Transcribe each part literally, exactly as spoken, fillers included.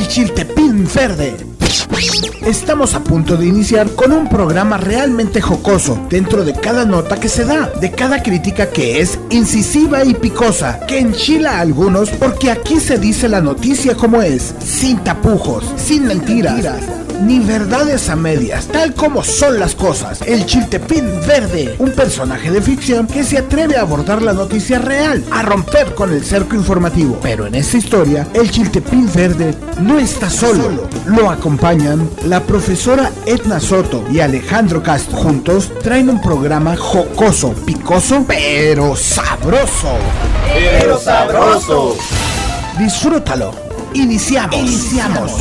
Chiltepín Verde. Estamos a punto de iniciar con un programa realmente jocoso dentro de cada nota que se da, de cada crítica que es incisiva y picosa, que enchila a algunos porque aquí se dice la noticia como es, sin tapujos, sin mentiras, mentiras ni verdades a medias, tal como son las cosas. El Chiltepín Verde, un personaje de ficción que se atreve a abordar la noticia real, a romper con el cerco informativo. Pero en esta historia, el Chiltepín Verde no está solo. Lo acompañan la profesora Edna Soto y Alejandro Castro. Juntos traen un programa jocoso, picoso, pero sabroso. Pero sabroso. Disfrútalo. Iniciamos. Iniciamos.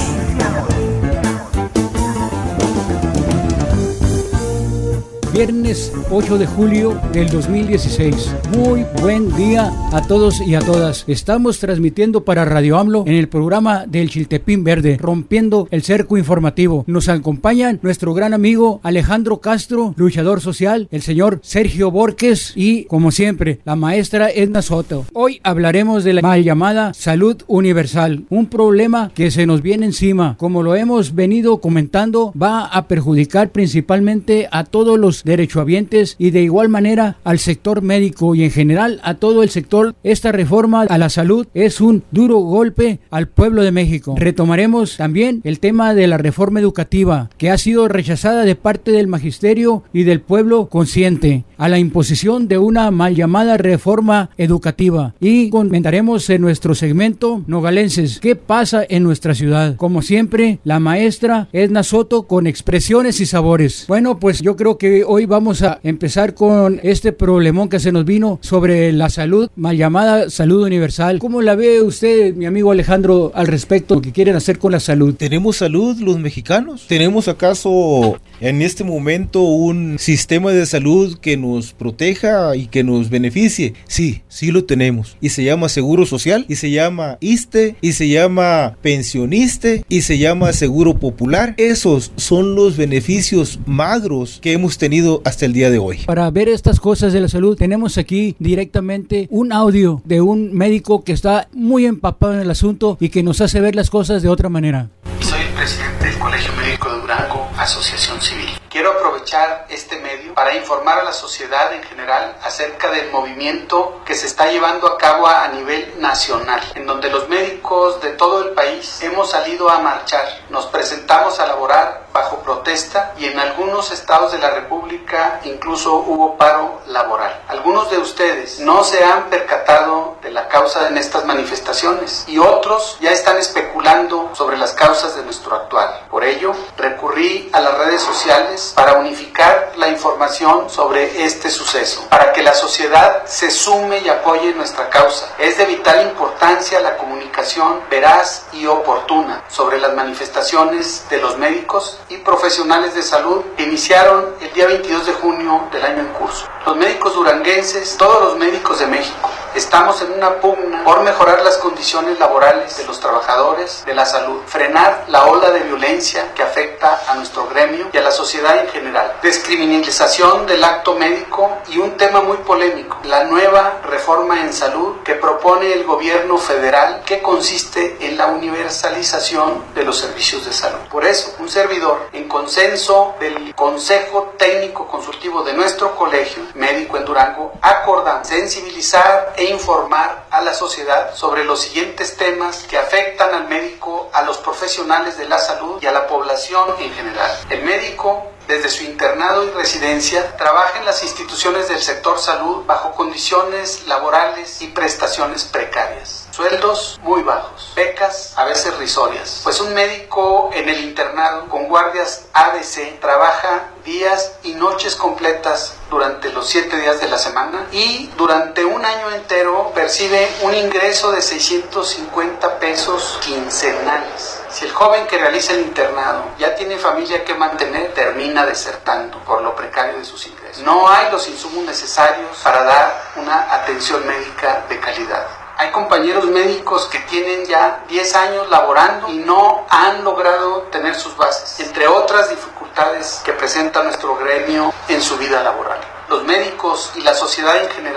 Viernes ocho de julio del dos mil dieciséis. Muy buen día a todos y a todas. Estamos transmitiendo para Radio AMLO en el programa del Chiltepín Verde, rompiendo el cerco informativo. Nos acompañan nuestro gran amigo Alejandro Castro, luchador social, el señor Sergio Borges y, como siempre, la maestra Edna Soto. Hoy hablaremos de la mal llamada salud universal, un problema que se nos viene encima. Como lo hemos venido comentando, va a perjudicar principalmente a todos los derechohabientes y de igual manera al sector médico y en general a todo el sector. Esta reforma a la salud es un duro golpe al pueblo de México. Retomaremos también el tema de la reforma educativa que ha sido rechazada de parte del magisterio y del pueblo consciente a la imposición de una mal llamada reforma educativa, y comentaremos en nuestro segmento Nogalenses qué pasa en nuestra ciudad. Como siempre, la maestra Edna Soto con expresiones y sabores. Bueno, pues yo creo que hoy vamos a empezar con este problemón que se nos vino sobre la salud, mal llamada salud universal. ¿Cómo la ve usted, mi amigo Alejandro, al respecto de lo que quieren hacer con la salud? ¿Tenemos salud los mexicanos? ¿Tenemos acaso en este momento un sistema de salud que nos proteja y que nos beneficie? Sí, sí lo tenemos. Y se llama Seguro Social, y se llama ISSSTE, y se llama Pensioniste, y se llama Seguro Popular. Esos son los beneficios magros que hemos tenido hasta el día de hoy. Para ver estas cosas de la salud, tenemos aquí directamente un audio de un médico que está muy empapado en el asunto y que nos hace ver las cosas de otra manera. Soy el presidente del Colegio Médico de Durango, Asociación Civil. Quiero aprovechar este medio para informar a la sociedad en general acerca del movimiento que se está llevando a cabo a nivel nacional, en donde los médicos de todo el país hemos salido a marchar. Nos presentamos a laborar bajo protesta y en algunos estados de la República incluso hubo paro laboral. Algunos de ustedes no se han percatado de la causa en estas manifestaciones y otros ya están especulando sobre las causas de nuestro actuar. Por ello, recurrí a las redes sociales para unificar la información sobre este suceso, para que la sociedad se sume y apoye nuestra causa. Es de vital importancia la comunicación veraz y oportuna sobre las manifestaciones de los médicos y profesionales de salud que iniciaron el día veintidós de junio del año en curso. Los médicos duranguenses, todos los médicos de México, estamos en una pugna por mejorar las condiciones laborales de los trabajadores de la salud, frenar la ola de violencia que afecta a nuestro gremio y a la sociedad en general, descriminalización del acto médico y un tema muy polémico, la nueva reforma en salud que propone el gobierno federal, que consiste en la universalización de los servicios de salud. Por eso, un servidor, en consenso del Consejo Técnico Consultivo de nuestro colegio médico en Durango, acordamos sensibilizar e informar a la sociedad sobre los siguientes temas que afectan al médico, a los profesionales de la salud y a la población en general. El médico, desde su internado y residencia, trabaja en las instituciones del sector salud bajo condiciones laborales y prestaciones precarias. Sueldos muy bajos, becas a veces risorias. Pues un médico en el internado con guardias A D C trabaja días y noches completas durante los siete días de la semana y durante un año entero percibe un ingreso de seiscientos cincuenta pesos quincenales. Si el joven que realiza el internado ya tiene familia que mantener, termina desertando por lo precario de sus ingresos. No hay los insumos necesarios para dar una atención médica de calidad. Hay compañeros médicos que tienen ya diez años laborando y no han logrado tener sus bases, entre otras dificultades que presenta nuestro gremio en su vida laboral. Los médicos y la sociedad en general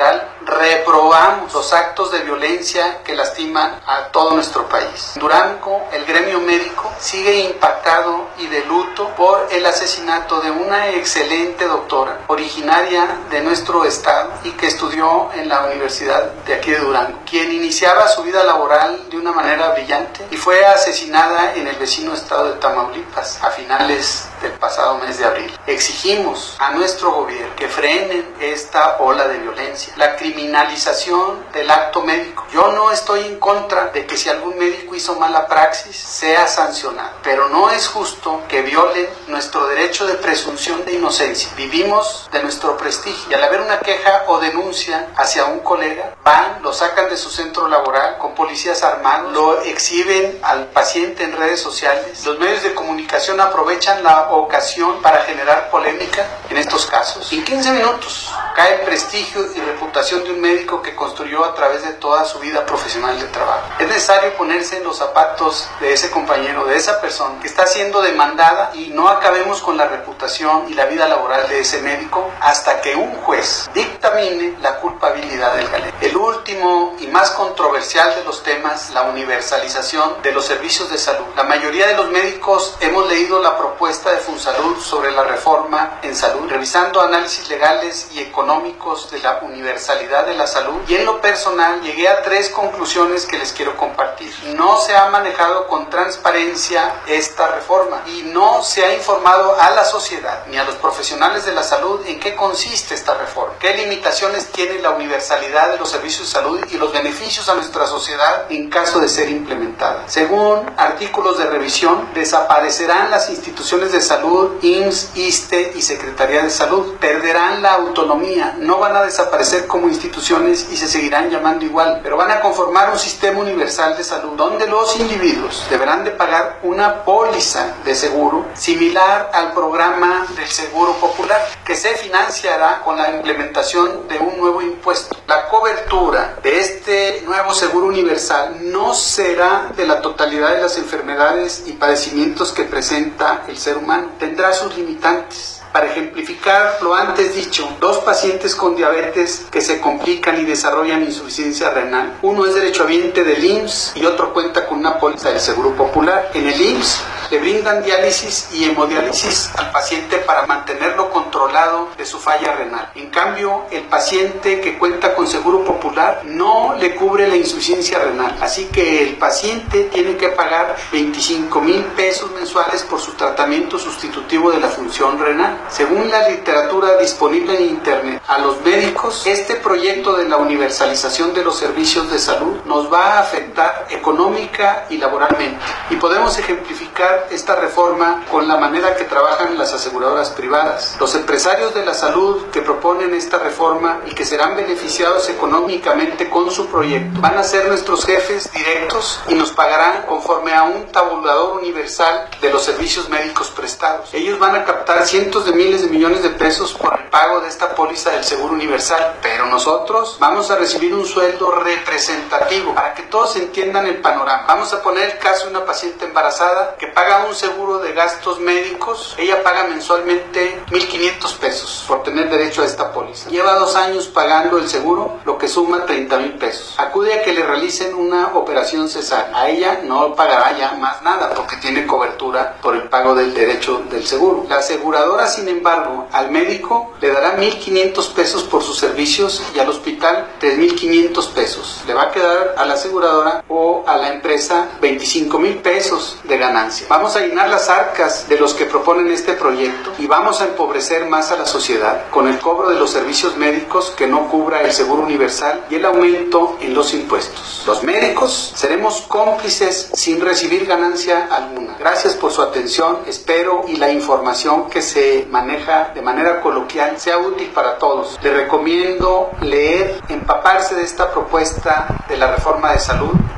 reprobamos los actos de violencia que lastiman a todo nuestro país. En Durango, el gremio médico sigue impactado y de luto por el asesinato de una excelente doctora originaria de nuestro estado y que estudió en la universidad de aquí de Durango, quien iniciaba su vida laboral de una manera brillante y fue asesinada en el vecino estado de Tamaulipas a finales del pasado mes de abril. Exigimos a nuestro gobierno que frenen esta ola de violencia, la criminalización del acto médico. Yo no estoy en contra de que si algún médico hizo mala praxis sea sancionado, pero no es justo que violen nuestro derecho de presunción de inocencia. Vivimos de nuestro prestigio y al haber una queja o denuncia hacia un colega, van, lo sacan de su centro laboral con policías armados, lo exhiben al paciente en redes sociales. Los medios de comunicación aprovechan la ocasión para generar polémica en estos casos. En quince minutos cae el prestigio y reputación de un médico que construyó a través de toda su vida profesional de trabajo. Es necesario ponerse en los zapatos de ese compañero, de esa persona que está siendo demandada, y no acabemos con la reputación y la vida laboral de ese médico hasta que un juez dictamine la culpabilidad del galeno. El último y más controversial de los temas, la universalización de los servicios de salud. La mayoría de los médicos hemos leído la propuesta de Funsalud sobre la reforma en salud, revisando análisis legales y económicos de la universalidad de la salud, y en lo personal llegué a tres conclusiones que les quiero compartir. No se ha manejado con transparencia esta reforma y no se ha informado a la sociedad ni a los profesionales de la salud en qué consiste esta reforma, qué limitaciones tiene la universalidad de los servicios de salud y los beneficios a nuestra sociedad en caso de ser implementada. Según artículos de revisión, desaparecerán las instituciones de salud, I M S S, ISSSTE y Secretaría de Salud. Perderán la autonomía, no van a desaparecer como instituciones y se seguirán llamando igual, pero van a conformar un sistema universal de salud donde los individuos deberán de pagar una póliza de seguro similar al programa del Seguro Popular, que se financiará con la implementación de un nuevo impuesto. La cobertura de este nuevo seguro universal no será de la totalidad de las enfermedades y padecimientos que presenta el ser humano. Tendrá sus limitantes. Para ejemplificar lo antes dicho, dos pacientes con diabetes que se complican y desarrollan insuficiencia renal, uno es derechohabiente del I M S S y otro cuenta con una póliza del Seguro Popular. En el I M S S le brindan diálisis y hemodiálisis al paciente para mantenerlo controlado de su falla renal. En cambio, el paciente que cuenta con Seguro Popular no le cubre la insuficiencia renal, así que el paciente tiene que pagar veinticinco mil pesos mensuales por su tratamiento sustitutivo de la función renal. Según la literatura disponible en internet, a los médicos este proyecto de la universalización de los servicios de salud nos va a afectar económica y laboralmente, y podemos ejemplificar esta reforma con la manera que trabajan las aseguradoras privadas. Los empresarios de la salud que proponen esta reforma y que serán beneficiados económicamente con su proyecto van a ser nuestros jefes directos y nos pagarán conforme a un tabulador universal de los servicios médicos prestados. Ellos van a captar cientos de miles de millones de pesos por el pago de esta póliza del Seguro Universal, pero nosotros vamos a recibir un sueldo representativo. Para que todos entiendan el panorama, vamos a poner el caso de una paciente embarazada que paga un seguro de gastos médicos. Ella paga mensualmente mil quinientos pesos por tener derecho a esta póliza. Lleva dos años pagando el seguro, lo que suma treinta mil pesos. Acude a que le realicen una operación cesárea. A ella no pagará ya más nada porque tiene cobertura por el pago del derecho del seguro. La aseguradora, sin embargo, al médico le dará mil quinientos pesos por sus servicios y al hospital tres mil quinientos pesos. Le va a quedar a la aseguradora o a la empresa veinticinco mil pesos de ganancia. Vamos a llenar las arcas de los que proponen este proyecto y vamos a empobrecer más a la sociedad con el cobro de los servicios médicos que no cubra el Seguro Universal y el aumento en los impuestos. Los médicos seremos cómplices sin recibir ganancia alguna. Gracias por su atención. Espero y la información que se maneja de manera coloquial sea útil para todos. Les recomiendo leer, empaparse de esta propuesta de la reforma de salud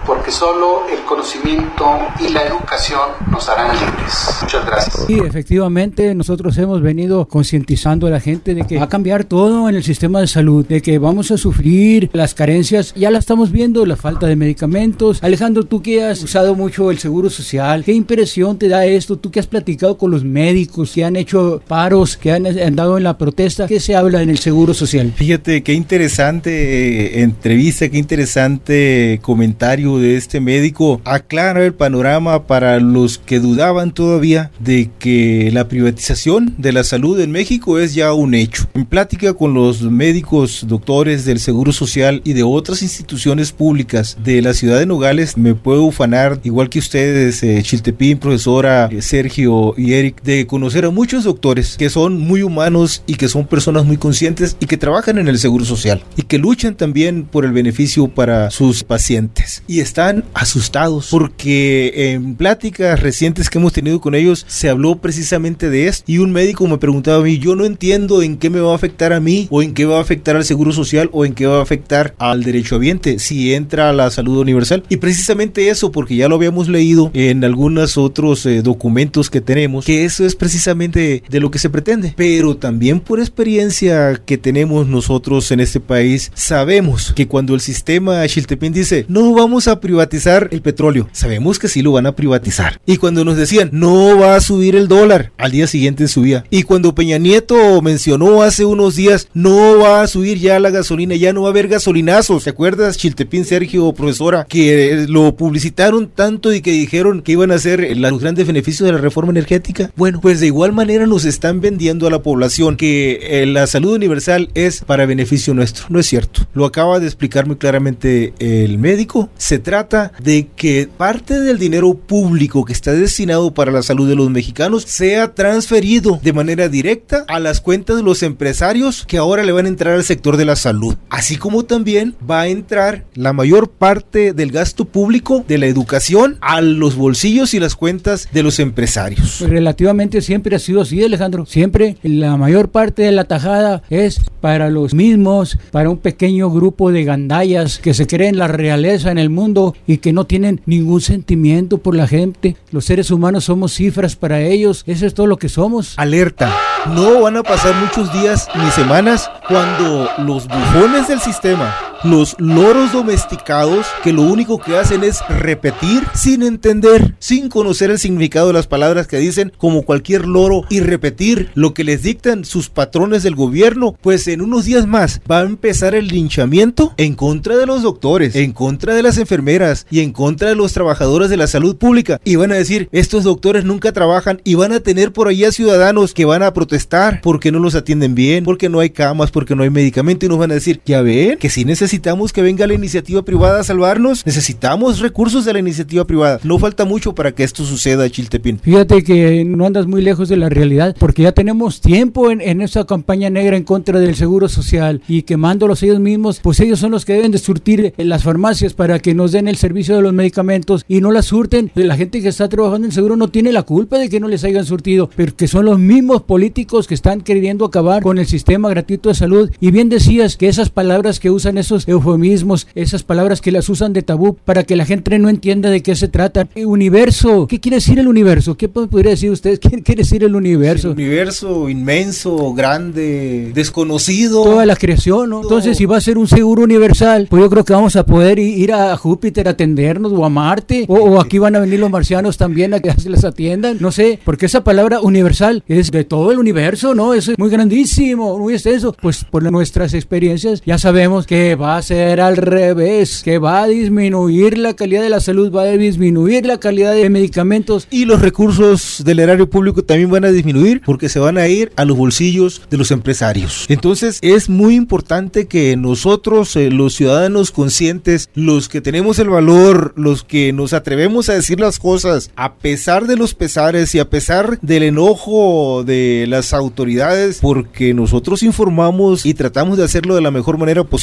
porque solo el conocimiento y la educación nos harán libres. Muchas gracias. Sí, efectivamente, nosotros hemos venido concientizando a la gente de que va a cambiar todo en el sistema de salud, de que vamos a sufrir las carencias, ya la estamos viendo, la falta de medicamentos. Alejandro, tú que has usado mucho el seguro social, ¿qué impresión te da esto? Tú que has platicado con los médicos, que han hecho paros, que han andado en la protesta, ¿qué se habla en el seguro social? Fíjate, qué interesante eh, entrevista, qué interesante comentario de este médico. Aclara el panorama para los que dudaban todavía de que la privatización de la salud en México es ya un hecho. En plática con los médicos doctores del Seguro Social y de otras instituciones públicas de la ciudad de Nogales, me puedo ufanar, igual que ustedes, eh, Chiltepín, profesora, eh, Sergio y Eric, de conocer a muchos doctores que son muy humanos y que son personas muy conscientes y que trabajan en el Seguro Social y que luchan también por el beneficio para sus pacientes. Y están asustados porque en pláticas recientes que hemos tenido con ellos se habló precisamente de esto, y un médico me preguntaba a mí, yo no entiendo en qué me va a afectar a mí, o en qué va a afectar al Seguro Social, o en qué va a afectar al derechohabiente si entra a la salud universal. Y precisamente eso, porque ya lo habíamos leído en algunos otros eh, documentos que tenemos, que eso es precisamente de lo que se pretende. Pero también por experiencia que tenemos nosotros en este país, sabemos que cuando el sistema Chiltepín dice, no vamos a privatizar el petróleo, sabemos que sí lo van a privatizar. Y cuando nos decían, no va a subir el dólar, al día siguiente subía. Y cuando Peña Nieto mencionó hace unos días, no va a subir ya la gasolina, ya no va a haber gasolinazos. ¿Te acuerdas, Chiltepín, Sergio, profesora, que lo publicitaron tanto y que dijeron que iban a hacer los grandes beneficios de la reforma energética? Bueno, pues de igual manera nos están vendiendo a la población que eh, la salud universal es para beneficio nuestro. No es cierto. Lo acaba de explicar muy claramente el médico. Se trata de que parte del dinero público que está destinado para la salud de los mexicanos sea transferido de manera directa a las cuentas de los empresarios que ahora le van a entrar al sector de la salud. Así como también va a entrar la mayor parte del gasto público de la educación a los bolsillos y las cuentas de los empresarios. Pues relativamente siempre ha sido así, Alejandro. Siempre la mayor parte de la tajada es para los mismos, para un pequeño grupo de gandallas que se creen la realeza en el mundo y que no tienen ningún sentimiento por la gente. Los seres humanos somos cifras para ellos. Eso es todo lo que somos. Alerta. No van a pasar muchos días ni semanas cuando los bufones del sistema, los loros domesticados, que lo único que hacen es repetir sin entender, sin conocer el significado de las palabras que dicen, como cualquier loro, y repetir lo que les dictan sus patrones del gobierno, pues en unos días más va a empezar el linchamiento en contra de los doctores, en contra de las enfermeras y en contra de los trabajadores de la salud pública, y van a decir, estos doctores nunca trabajan, y van a tener por ahí a ciudadanos que van a protestar porque no los atienden bien, porque no hay camas, porque no hay medicamento, y nos van a decir, ya ven, que sí necesitamos que venga la iniciativa privada a salvarnos, necesitamos recursos de la iniciativa privada. No falta mucho para que esto suceda, Chiltepín. Fíjate que no andas muy lejos de la realidad, porque ya tenemos tiempo en, en esa campaña negra en contra del Seguro Social, y quemándolos ellos mismos, pues ellos son los que deben de surtir en las farmacias para que nos den el servicio de los medicamentos, y no las surten. La gente que está trabajando en el seguro no tiene la culpa de que no les hayan surtido, pero que son los mismos políticos que están queriendo acabar con el sistema gratuito de salud. Y bien decías que esas palabras que usan, esos eufemismos, esas palabras que las usan de tabú para que la gente no entienda de qué se trata. Universo, ¿qué quiere decir el universo? ¿Qué podría decir ustedes? ¿Qué quiere decir el universo? El universo inmenso, grande, desconocido. Toda la creación, ¿no? Entonces, si va a ser un seguro universal, pues yo creo que vamos a poder ir a Júpiter a atendernos, o a Marte, o, o aquí van a venir los marcianos también a que se les atiendan, no sé, porque esa palabra universal es de todo el universo, ¿no? Eso es muy grandísimo, muy extenso. Pues por nuestras experiencias ya sabemos que va a ser al revés, que va a disminuir la calidad de la salud, va a disminuir la calidad de medicamentos, y los recursos del erario público también van a disminuir porque se van a ir a los bolsillos de los empresarios. Entonces es muy importante que nosotros, eh, los ciudadanos conscientes, los que tenemos el valor, los que nos atrevemos a decir las cosas a pesar de los pesares y a pesar del enojo de las autoridades, porque nosotros informamos y tratamos de hacerlo de la mejor manera posible, pues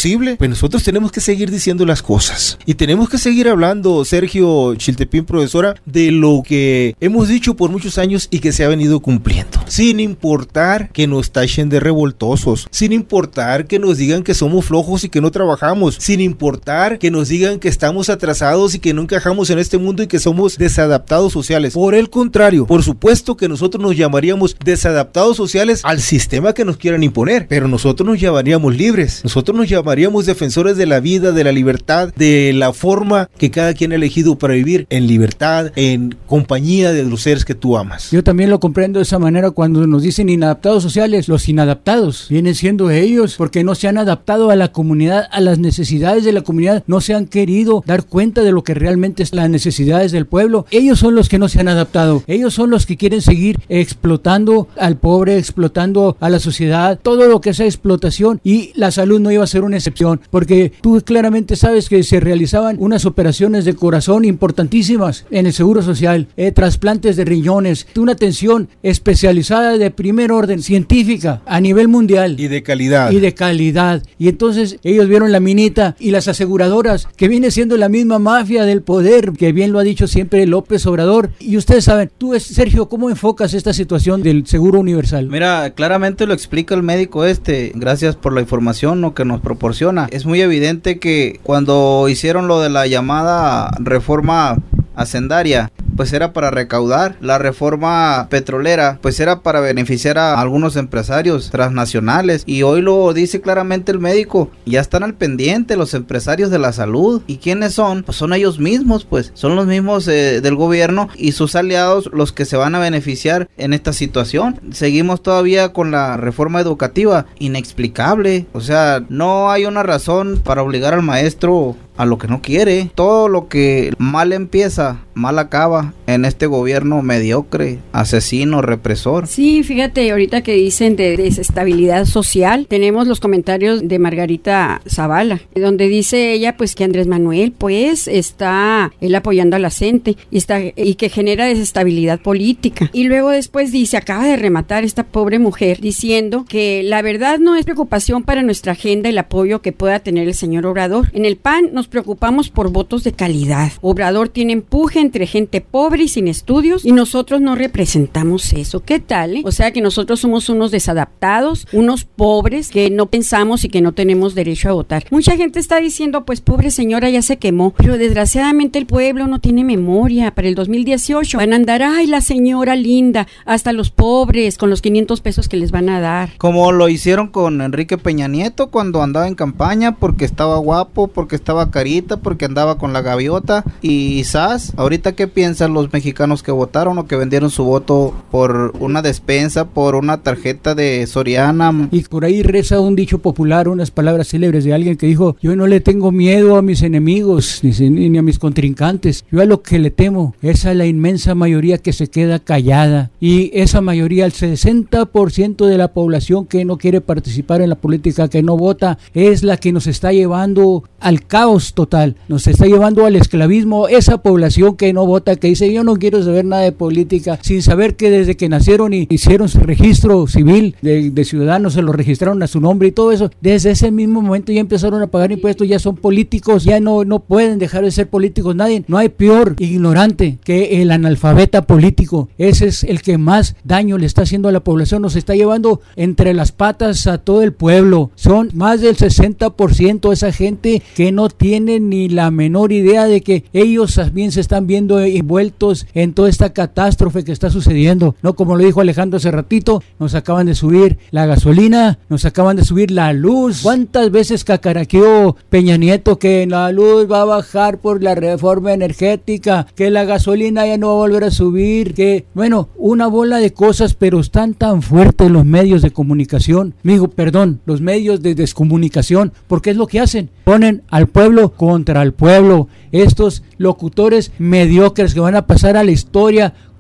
nosotros tenemos que seguir diciendo las cosas. Y tenemos que seguir hablando, Sergio Chiltepín, profesora, de lo que hemos dicho por muchos años y que se ha venido cumpliendo. Sin importar que nos tachen de revoltosos, sin importar que nos digan que somos flojos y que no trabajamos, sin importar que nos digan que estamos atrasados y que no encajamos en este mundo y que somos desadaptados sociales. Por el contrario, por supuesto que nosotros nos llamaríamos desadaptados sociales al sistema que nos quieran imponer, pero nosotros nos llamaríamos libres, nosotros nos llamaríamos defensores de la vida, de la libertad, de la forma que cada quien ha elegido para vivir en libertad, en compañía de los seres que tú amas. Yo también lo comprendo de esa manera cuando nos dicen inadaptados sociales. Los inadaptados vienen siendo ellos porque no se han adaptado a la comunidad, a las necesidades de la comunidad, no se han querido dar cuenta de lo que realmente es las necesidades del pueblo. Ellos son los que no se han adaptado, ellos son los que quieren seguir explotando al pobre, explotando a la sociedad, todo lo que sea explotación, y la salud no iba a ser una excepción, porque tú claramente sabes que se realizaban unas operaciones de corazón importantísimas en el Seguro Social, eh, trasplantes de riñones, una atención especializada de primer orden, científica, a nivel mundial. Y de calidad. Y de calidad. Y entonces ellos vieron la minita, y las aseguradoras, que viene siendo la misma mafia del poder, que bien lo ha dicho siempre López Obrador. Y ustedes saben, tú, Sergio, ¿cómo enfocas esta situación del Seguro Universal? Mira, claramente lo explica el médico este, gracias por la información, ¿no?, que nos proporciona. Es muy evidente que cuando hicieron lo de la llamada reforma hacendaria, pues era para recaudar. La reforma petrolera, pues era para beneficiar a algunos empresarios transnacionales, y hoy lo dice claramente el médico, ya están al pendiente los empresarios de la salud. ¿Y quiénes son? Pues son ellos mismos, pues son los mismos eh, del gobierno y sus aliados los que se van a beneficiar en esta situación. Seguimos todavía con la reforma educativa, inexplicable, o sea, no hay una razón para obligar al maestro a lo que no quiere. Todo lo que mal empieza, mal acaba en este gobierno mediocre, asesino, represor. Sí, fíjate, ahorita que dicen de desestabilidad social, tenemos los comentarios de Margarita Zavala, donde dice ella pues que Andrés Manuel pues está él apoyando a la gente y está y que genera desestabilidad política. Y luego después dice, acaba de rematar esta pobre mujer diciendo que la verdad no es preocupación para nuestra agenda el apoyo que pueda tener el señor Obrador. En el P A N nos preocupamos por votos de calidad. Obrador tiene empuje entre gente pobre y sin estudios, y nosotros no representamos eso. ¿Qué tal? Eh? O sea que nosotros somos unos desadaptados, unos pobres que no pensamos y que no tenemos derecho a votar. Mucha gente está diciendo, pues pobre señora, ya se quemó, pero desgraciadamente el pueblo no tiene memoria. Para el dos mil dieciocho van a andar, ay, la señora linda, hasta los pobres con los quinientos pesos que les van a dar. Como lo hicieron con Enrique Peña Nieto cuando andaba en campaña, porque estaba guapo, porque estaba carita, porque andaba con la gaviota y zas. Ahorita, ¿qué piensan los mexicanos que votaron o que vendieron su voto por una despensa, por una tarjeta de Soriana? Y por ahí reza un dicho popular, unas palabras célebres de alguien que dijo, yo no le tengo miedo a mis enemigos ni, ni a mis contrincantes, yo a lo que le temo es a la inmensa mayoría que se queda callada, y esa mayoría, el sesenta por ciento de la población que no quiere participar en la política, que no vota, es la que nos está llevando al caos total, nos está llevando al esclavismo. Esa población que no vota, que dice yo no quiero saber nada de política, sin saber que desde que nacieron y hicieron su registro civil de, de ciudadanos, se lo registraron a su nombre y todo eso, desde ese mismo momento ya empezaron a pagar impuestos, ya son políticos, ya no, no pueden dejar de ser políticos. Nadie, no hay peor ignorante que el analfabeta político. Ese es el que más daño le está haciendo a la población, nos está llevando entre las patas a todo el pueblo. Son más del sesenta por ciento esa gente que no tiene ni la menor idea de que ellos también se están viendo envueltos en toda esta catástrofe que está sucediendo, ¿no? Como lo dijo Alejandro hace ratito, nos acaban de subir la gasolina, nos acaban de subir la luz. ¿Cuántas veces cacaraqueó Peña Nieto que la luz va a bajar por la reforma energética, que la gasolina ya no va a volver a subir, que, bueno, una bola de cosas, pero están tan fuertes los medios de comunicación, amigo, perdón, los medios de descomunicación, porque es lo que hacen, ponen al pueblo contra el pueblo. Estos locutores mediocres que van a pasar a la historia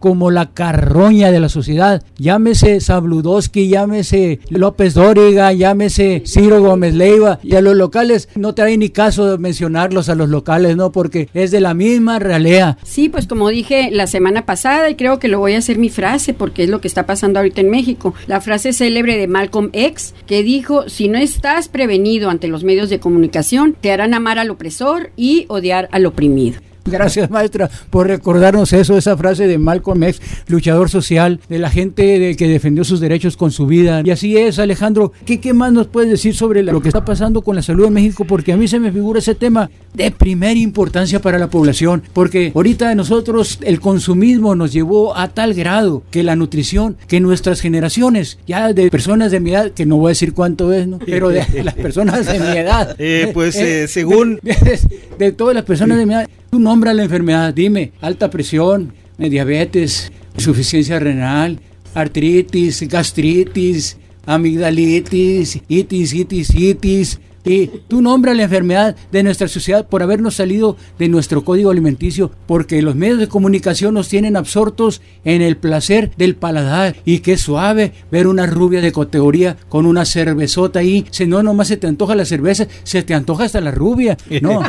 como la carroña de la sociedad. Llámese Sabludowski, llámese López Dóriga, llámese Ciro Gómez Leiva, y a los locales no trae ni caso de mencionarlos a los locales, ¿no? Porque es de la misma ralea. Sí, pues como dije la semana pasada, y creo que lo voy a hacer mi frase, porque es lo que está pasando ahorita en México, la frase célebre de Malcolm X, que dijo: si no estás prevenido ante los medios de comunicación, te harán amar al opresor y odiar al oprimido. Gracias, maestra, por recordarnos eso, esa frase de Malcolm X, luchador social, de la gente de que defendió sus derechos con su vida. Y así es, Alejandro. ¿Qué, qué más nos puedes decir sobre lo que está pasando con la salud en México? Porque a mí se me figura ese tema de primera importancia para la población, porque ahorita nosotros el consumismo nos llevó a tal grado que la nutrición, que nuestras generaciones, ya de personas de mi edad, que no voy a decir cuánto es, ¿no? Pero de las personas de mi edad. Eh, pues eh, eh, según... De, de, de todas las personas de mi edad, tú nombra la enfermedad, dime, alta presión, diabetes, insuficiencia renal, artritis, gastritis, amigdalitis, itis, itis, itis. Y tú nombras la enfermedad de nuestra sociedad por habernos salido de nuestro código alimenticio, porque los medios de comunicación nos tienen absortos en el placer del paladar. Y qué suave ver una rubia de categoría con una cervezota ahí. Si no, nomás se te antoja la cerveza, se te antoja hasta la rubia, ¿no?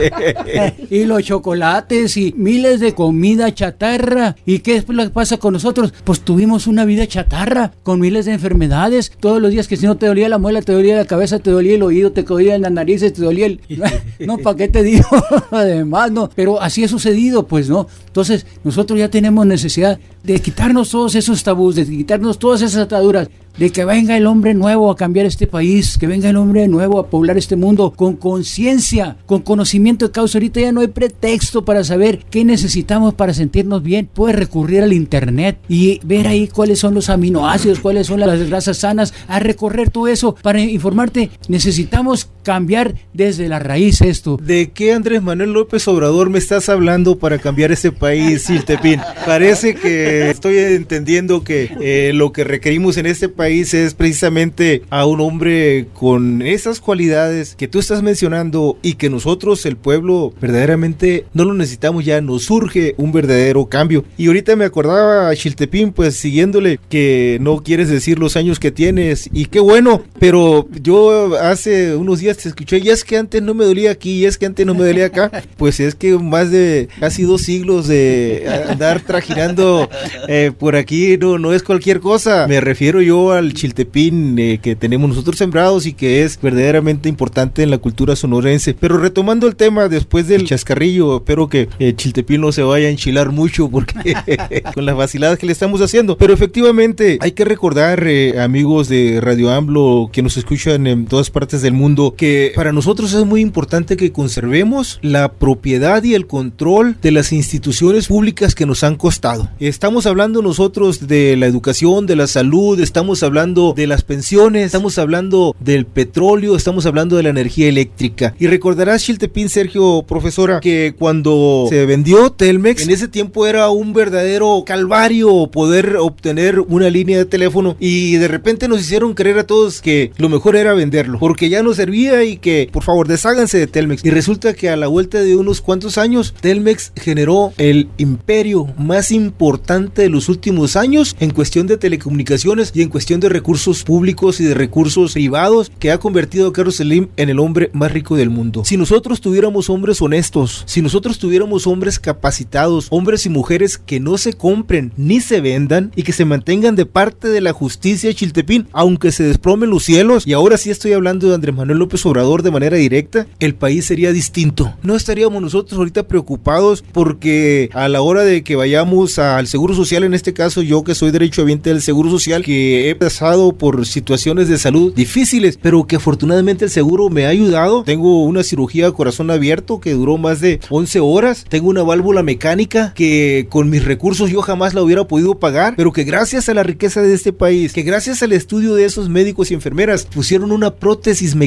Y los chocolates y miles de comida chatarra. ¿Y qué es lo que pasa con nosotros? Pues tuvimos una vida chatarra con miles de enfermedades. Todos los días que si no te dolía la muela, te dolía la cabeza, te dolía el oído, te dolía las narices, te dolía el... No, ¿para qué te digo? Además, no. Pero así ha sucedido, pues, ¿no? Entonces, nosotros ya tenemos necesidad de quitarnos todos esos tabús, de quitarnos todas esas ataduras, de que venga el hombre nuevo a cambiar este país, que venga el hombre nuevo a poblar este mundo con conciencia, con conocimiento de causa. Ahorita ya no hay pretexto para saber qué necesitamos para sentirnos bien. Puedes recurrir al internet y ver ahí cuáles son los aminoácidos, cuáles son las grasas sanas, a recorrer todo eso para informarte. Necesitamos cambiar desde la raíz esto. ¿De qué Andrés Manuel López Obrador me estás hablando para cambiar este país, Chiltepín? Parece que estoy entendiendo que eh, lo que requerimos en este país país es precisamente a un hombre con esas cualidades que tú estás mencionando y que nosotros, el pueblo, verdaderamente no lo necesitamos ya, nos surge un verdadero cambio. Y ahorita me acordaba, Chiltepín, pues siguiéndole, que no quieres decir los años que tienes y qué bueno, pero yo hace unos días te escuché, y es que antes no me dolía aquí, y es que antes no me dolía acá. Pues es que más de casi dos siglos de andar trajinando eh, por aquí no, no es cualquier cosa. Me refiero yo al chiltepín eh, que tenemos nosotros sembrados y que es verdaderamente importante en la cultura sonorense. Pero retomando el tema después del chascarrillo, espero que eh, Chiltepín no se vaya a enchilar mucho porque con las vaciladas que le estamos haciendo. Pero efectivamente hay que recordar, eh, amigos de Radio AMLO que nos escuchan en todas partes del mundo, que para nosotros es muy importante que conservemos la propiedad y el control de las instituciones públicas que nos han costado. Estamos hablando nosotros de la educación, de la salud, estamos hablando de las pensiones, estamos hablando del petróleo, estamos hablando de la energía eléctrica. Y recordarás, Chiltepín, Sergio, profesora, que cuando se vendió Telmex, en ese tiempo era un verdadero calvario poder obtener una línea de teléfono, y de repente nos hicieron creer a todos que lo mejor era venderlo, porque ya no servía y que, por favor, desháganse de Telmex. Y resulta que a la vuelta de unos cuantos años, Telmex generó el imperio más importante de los últimos años en cuestión de telecomunicaciones y en cuestión de recursos públicos y de recursos privados, que ha convertido a Carlos Slim en el hombre más rico del mundo. Si nosotros tuviéramos hombres honestos, si nosotros tuviéramos hombres capacitados, hombres y mujeres que no se compren ni se vendan y que se mantengan de parte de la justicia, Chiltepín, aunque se desplomen los cielos, y ahora sí estoy hablando de Andrés Manuel López Obrador de manera directa, el país sería distinto. No estaríamos nosotros ahorita preocupados porque a la hora de que vayamos al Seguro Social, en este caso yo que soy derechohabiente del Seguro Social, que he pasado por situaciones de salud difíciles, pero que afortunadamente el seguro me ha ayudado. Tengo una cirugía de corazón abierto que duró más de once horas, tengo una válvula mecánica que con mis recursos yo jamás la hubiera podido pagar, pero que gracias a la riqueza de este país, que gracias al estudio de esos médicos y enfermeras, pusieron una prótesis mecánica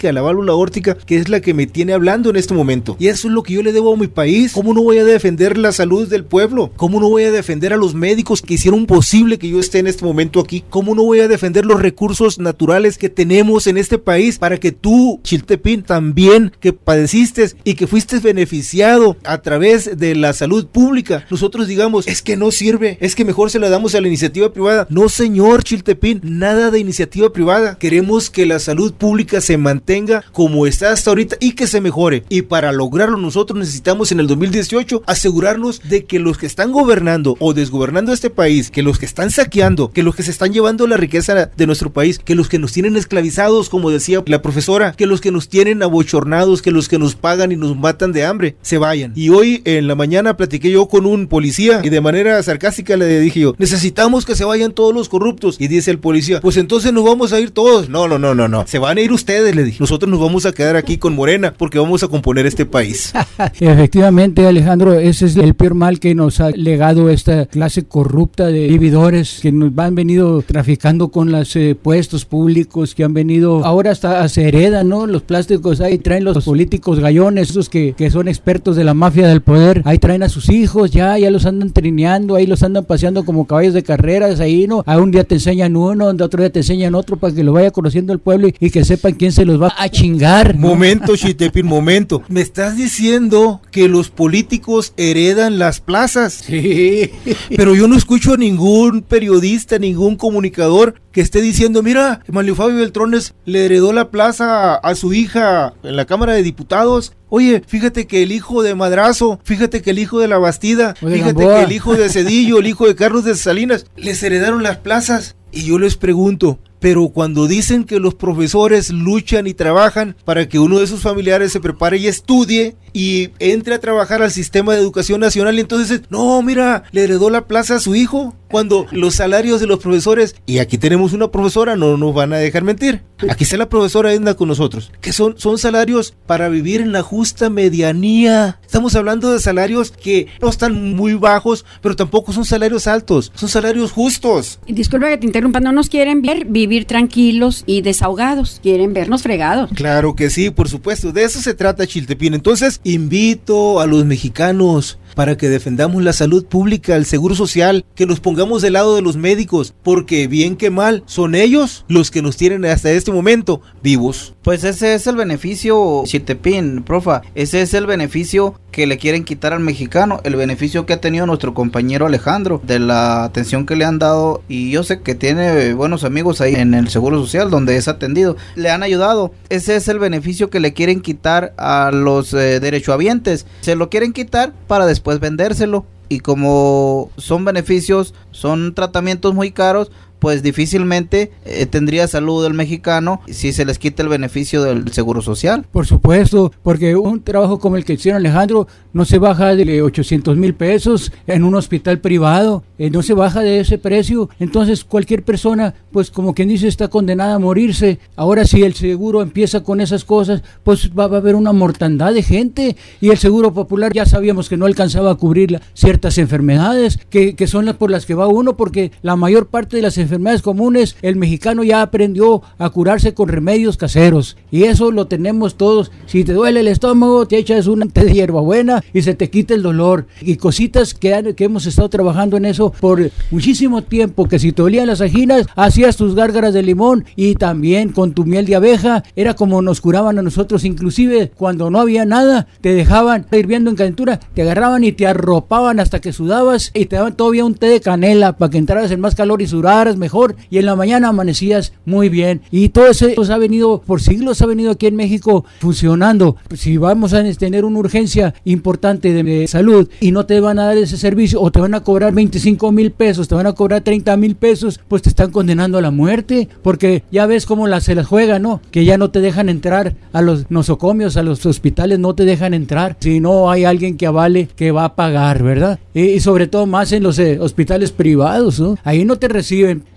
aórtica, la válvula aórtica, que es la que me tiene hablando en este momento. Y eso es lo que yo le debo a mi país. ¿Cómo no voy a defender la salud del pueblo? ¿Cómo no voy a defender a los médicos que hicieron posible que yo esté en este momento aquí? ¿Cómo no voy a defender los recursos naturales que tenemos en este país para que tú, Chiltepín, también que padeciste y que fuiste beneficiado a través de la salud pública, nosotros digamos, es que no sirve, es que mejor se la damos a la iniciativa privada? No, señor Chiltepín, nada de iniciativa privada. Queremos que la salud pública se mantenga como está hasta ahorita y que se mejore. Y para lograrlo nosotros necesitamos en el dos mil dieciocho asegurarnos de que los que están gobernando o desgobernando este país, que los que están saqueando, que los que se están llevando la riqueza de nuestro país, que los que nos tienen esclavizados, como decía la profesora, que los que nos tienen abochornados, que los que nos pagan y nos matan de hambre, se vayan. Y hoy en la mañana platiqué yo con un policía y de manera sarcástica le dije yo, necesitamos que se vayan todos los corruptos. Y dice el policía, pues entonces nos vamos a ir todos. No, no, no, no, no. Se van a ir ustedes, le dije. Nosotros nos vamos a quedar aquí con Morena porque vamos a componer este país. Efectivamente, Alejandro, ese es el peor mal que nos ha legado esta clase corrupta de vividores que nos han venido traficando con los eh, puestos públicos, que han venido, ahora hasta se heredan, ¿no? Los plásticos, ahí traen los políticos gallones, esos que, que son expertos de la mafia del poder, ahí traen a sus hijos, ya, ya los andan trineando, ahí los andan paseando como caballos de carreras, ahí, ¿no? A un día te enseñan uno, otro día te enseñan otro, para que lo vaya conociendo el pueblo y, y que sepan quién se los va a chingar, ¿no? Momento, Chiltepín, momento. ¿Me estás diciendo que los políticos heredan las plazas? Sí. Pero yo no escucho a ningún periodista, ningún comunicador que esté diciendo, mira, Manlio Fabio Beltrones le heredó la plaza a su hija en la Cámara de Diputados. Oye, fíjate que el hijo de Madrazo, fíjate que el hijo de La Bastida, Oye, fíjate Gamboa, que el hijo de Cedillo, el hijo de Carlos de Salinas, les heredaron las plazas. Y yo les pregunto, pero cuando dicen que los profesores luchan y trabajan para que uno de sus familiares se prepare y estudie y entre a trabajar al sistema de educación nacional, y entonces, no, mira, le heredó la plaza a su hijo, cuando los salarios de los profesores, y aquí tenemos una profesora, no nos van a dejar mentir, aquí está la profesora Edna con nosotros, que son, son salarios para vivir en la justa medianía. Estamos hablando de salarios que no están muy bajos, pero tampoco son salarios altos, son salarios justos. Disculpa que te interrumpa, no nos quieren ver vivir tranquilos y desahogados, quieren vernos fregados. Claro que sí, por supuesto, de eso se trata, Chiltepín. Entonces, invito a los mexicanos para que defendamos la salud pública, el seguro social, que nos pongamos del lado de los médicos, porque bien que mal, son ellos los que nos tienen hasta este momento vivos. Pues ese es el beneficio, Chiltepín, profa, ese es el beneficio que le quieren quitar al mexicano, el beneficio que ha tenido nuestro compañero Alejandro, de la atención que le han dado, y yo sé que tiene buenos amigos ahí en el Seguro Social, donde es atendido, le han ayudado. Ese es el beneficio que le quieren quitar a los eh, derechohabientes, se lo quieren quitar para después vendérselo, y como son beneficios, son tratamientos muy caros, pues difícilmente eh, tendría salud el mexicano si se les quita el beneficio del seguro social. Por supuesto, porque un trabajo como el que hicieron Alejandro no se baja de ochocientos mil pesos en un hospital privado, eh, no se baja de ese precio. Entonces cualquier persona, pues como quien dice, está condenada a morirse. Ahora si el seguro empieza con esas cosas, pues va, va a haber una mortandad de gente, y el seguro popular ya sabíamos que no alcanzaba a cubrir la, ciertas enfermedades que, que son las por las que va uno, porque la mayor parte de las enfermedades comunes, el mexicano ya aprendió a curarse con remedios caseros, y eso lo tenemos todos. Si te duele el estómago, te echas un té de hierbabuena y se te quita el dolor, y cositas que, han, que hemos estado trabajando en eso por muchísimo tiempo, que si te dolían las anginas, hacías tus gárgaras de limón, y también con tu miel de abeja, era como nos curaban a nosotros. Inclusive cuando no había nada, te dejaban hirviendo en calentura, te agarraban y te arropaban hasta que sudabas, y te daban todavía un té de canela para que entraras en más calor y sudaras mejor, y en la mañana amanecías muy bien. Y todo eso ha venido por siglos, ha venido aquí en México funcionando. Si vamos a tener una urgencia importante de, de salud y no te van a dar ese servicio, o te van a cobrar veinticinco mil pesos, te van a cobrar treinta mil pesos, pues te están condenando a la muerte, porque ya ves cómo la, se las juega, ¿no? Que ya no te dejan entrar a los nosocomios, a los hospitales, no te dejan entrar si no hay alguien que avale que va a pagar, ¿verdad? Y, y sobre todo más en los eh, hospitales privados, ¿no? Ahí no te reciben.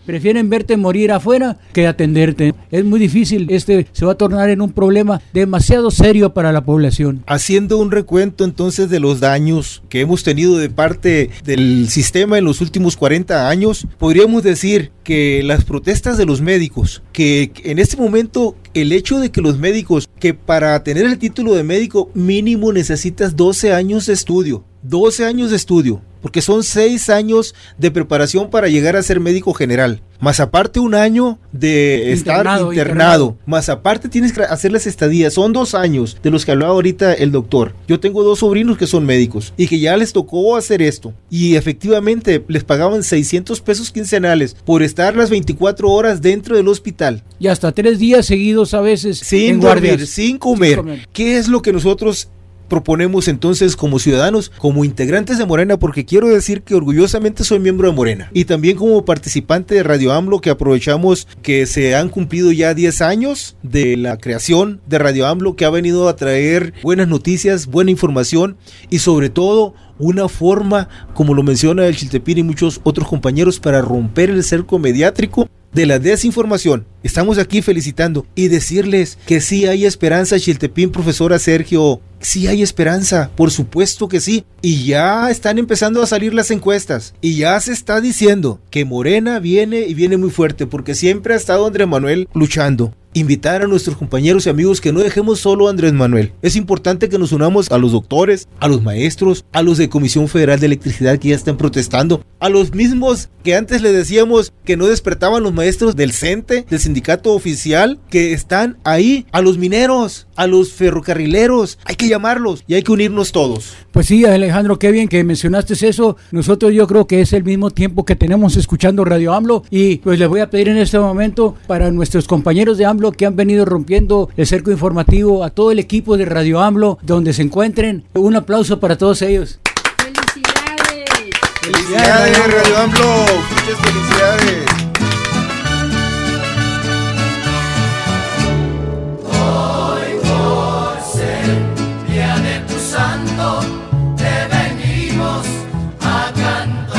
prefieren verte morir afuera que atenderte. Es muy difícil, este se va a tornar en un problema demasiado serio para la población. Haciendo un recuento entonces de los daños que hemos tenido de parte del sistema en los últimos cuarenta años, podríamos decir que las protestas de los médicos, que en este momento el hecho de que los médicos, que para tener el título de médico mínimo necesitas doce años de estudio, doce años de estudio, porque son seis años de preparación para llegar a ser médico general, más aparte un año de estar internado, internado, internado. Más aparte tienes que hacer las estadías, son dos años de los que hablaba ahorita el doctor. Yo tengo dos sobrinos que son médicos y que ya les tocó hacer esto, y efectivamente les pagaban seiscientos pesos quincenales por estar las veinticuatro horas dentro del hospital. Y hasta tres días seguidos a veces sin en dormir, guardias. sin comer. sin comer. ¿Qué es lo que nosotros proponemos entonces como ciudadanos, como integrantes de Morena? Porque quiero decir que orgullosamente soy miembro de Morena y también como participante de Radio AMLO, que aprovechamos que se han cumplido ya diez años de la creación de Radio AMLO, que ha venido a traer buenas noticias, buena información y sobre todo una forma, como lo menciona el Chiltepín y muchos otros compañeros, para romper el cerco mediático de la desinformación. Estamos aquí felicitando y decirles que sí hay esperanza, Chiltepín, profesora Sergio, sí hay esperanza, por supuesto que sí, y ya están empezando a salir las encuestas, y ya se está diciendo que Morena viene y viene muy fuerte, porque siempre ha estado Andrés Manuel luchando. Invitar a nuestros compañeros y amigos que no dejemos solo a Andrés Manuel. Es importante que nos unamos a los doctores, a los maestros, a los de Comisión Federal de Electricidad que ya están protestando, a los mismos que antes le decíamos que no despertaban los maestros del CENTE, del sindicato oficial, que están ahí, a los mineros, a los ferrocarrileros. Hay que llamarlos y hay que unirnos todos. Pues sí, Alejandro, qué bien que mencionaste eso. Nosotros yo creo que es el mismo tiempo que tenemos escuchando Radio AMLO, y pues les voy a pedir en este momento para nuestros compañeros de AMLO que han venido rompiendo el cerco informativo, a todo el equipo de Radio AMLO, donde se encuentren, un aplauso para todos ellos. ¡Felicidades! ¡Felicidades, Radio AMLO! ¡Muchas felicidades! Hoy por ser día de tu santo, te venimos a cantar.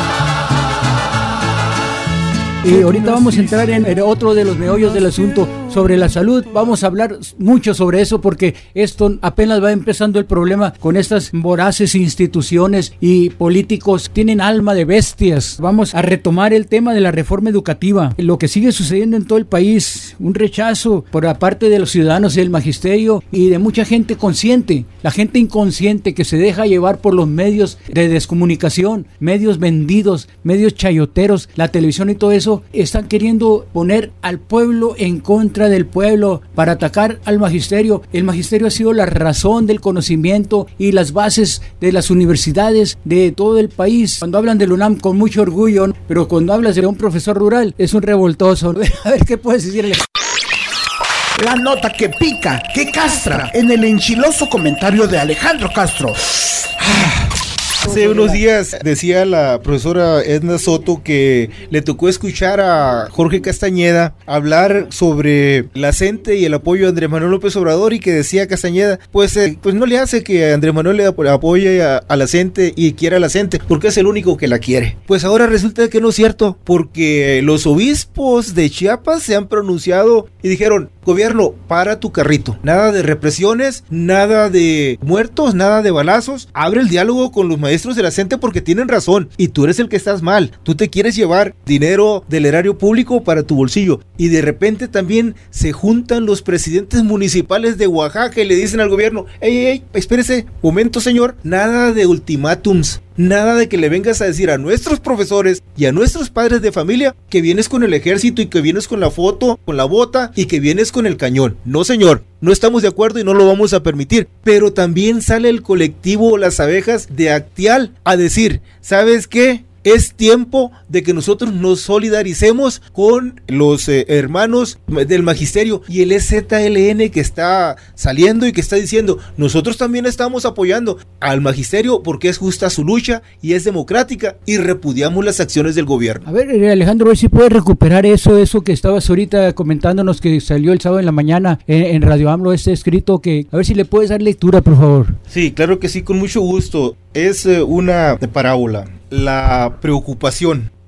Y ahorita vamos a entrar en, en otro de los meollos del asunto, sobre la salud. Vamos a hablar mucho sobre eso, porque esto apenas va empezando el problema con estas voraces instituciones y políticos. Tienen alma de bestias. Vamos a retomar el tema de la reforma educativa, lo que sigue sucediendo en todo el país, un rechazo por la parte de los ciudadanos y del magisterio y de mucha gente consciente, la gente inconsciente que se deja llevar por los medios de descomunicación, medios vendidos, medios chayoteros, la televisión y todo eso. Están queriendo poner al pueblo en contra del pueblo para atacar al magisterio. El magisterio ha sido la razón del conocimiento y las bases de las universidades de todo el país. Cuando hablan del UNAM con mucho orgullo, pero cuando hablas de un profesor rural es un revoltoso. A ver qué puedes decirle. La nota que pica, que castra, en el enchiloso comentario de Alejandro Castro. Hace unos días decía la profesora Edna Soto que le tocó escuchar a Jorge Castañeda hablar sobre la CENTE y el apoyo a Andrés Manuel López Obrador, y que decía Castañeda, pues, eh, pues no le hace que Andrés Manuel le apoye a, a la CENTE y quiera a la CENTE, porque es el único que la quiere. Pues ahora resulta que no es cierto, porque los obispos de Chiapas se han pronunciado y dijeron: gobierno, para tu carrito, nada de represiones, nada de muertos, nada de balazos, abre el diálogo con los maestros de la CENTE porque tienen razón y tú eres el que estás mal, tú te quieres llevar dinero del erario público para tu bolsillo. Y de repente también se juntan los presidentes municipales de Oaxaca y le dicen al gobierno: ey, ey, ey, espérese, momento señor, nada de ultimátums, nada de que le vengas a decir a nuestros profesores y a nuestros padres de familia que vienes con el ejército y que vienes con la foto, con la bota y que vienes con el cañón. No señor, no estamos de acuerdo y no lo vamos a permitir. Pero también sale el colectivo Las Abejas de Actial a decir: ¿sabes qué? Es tiempo de que nosotros nos solidaricemos con los eh, hermanos del magisterio, y el E Z L N que está saliendo y que está diciendo: nosotros también estamos apoyando al magisterio porque es justa su lucha y es democrática, y repudiamos las acciones del gobierno. A ver, Alejandro, a ver si puedes recuperar eso, eso que estabas ahorita comentándonos, que salió el sábado en la mañana en, en Radio AMLO, este escrito, que a ver si le puedes dar lectura, por favor. Sí, claro que sí, con mucho gusto. Es eh, una parábola. La preocupación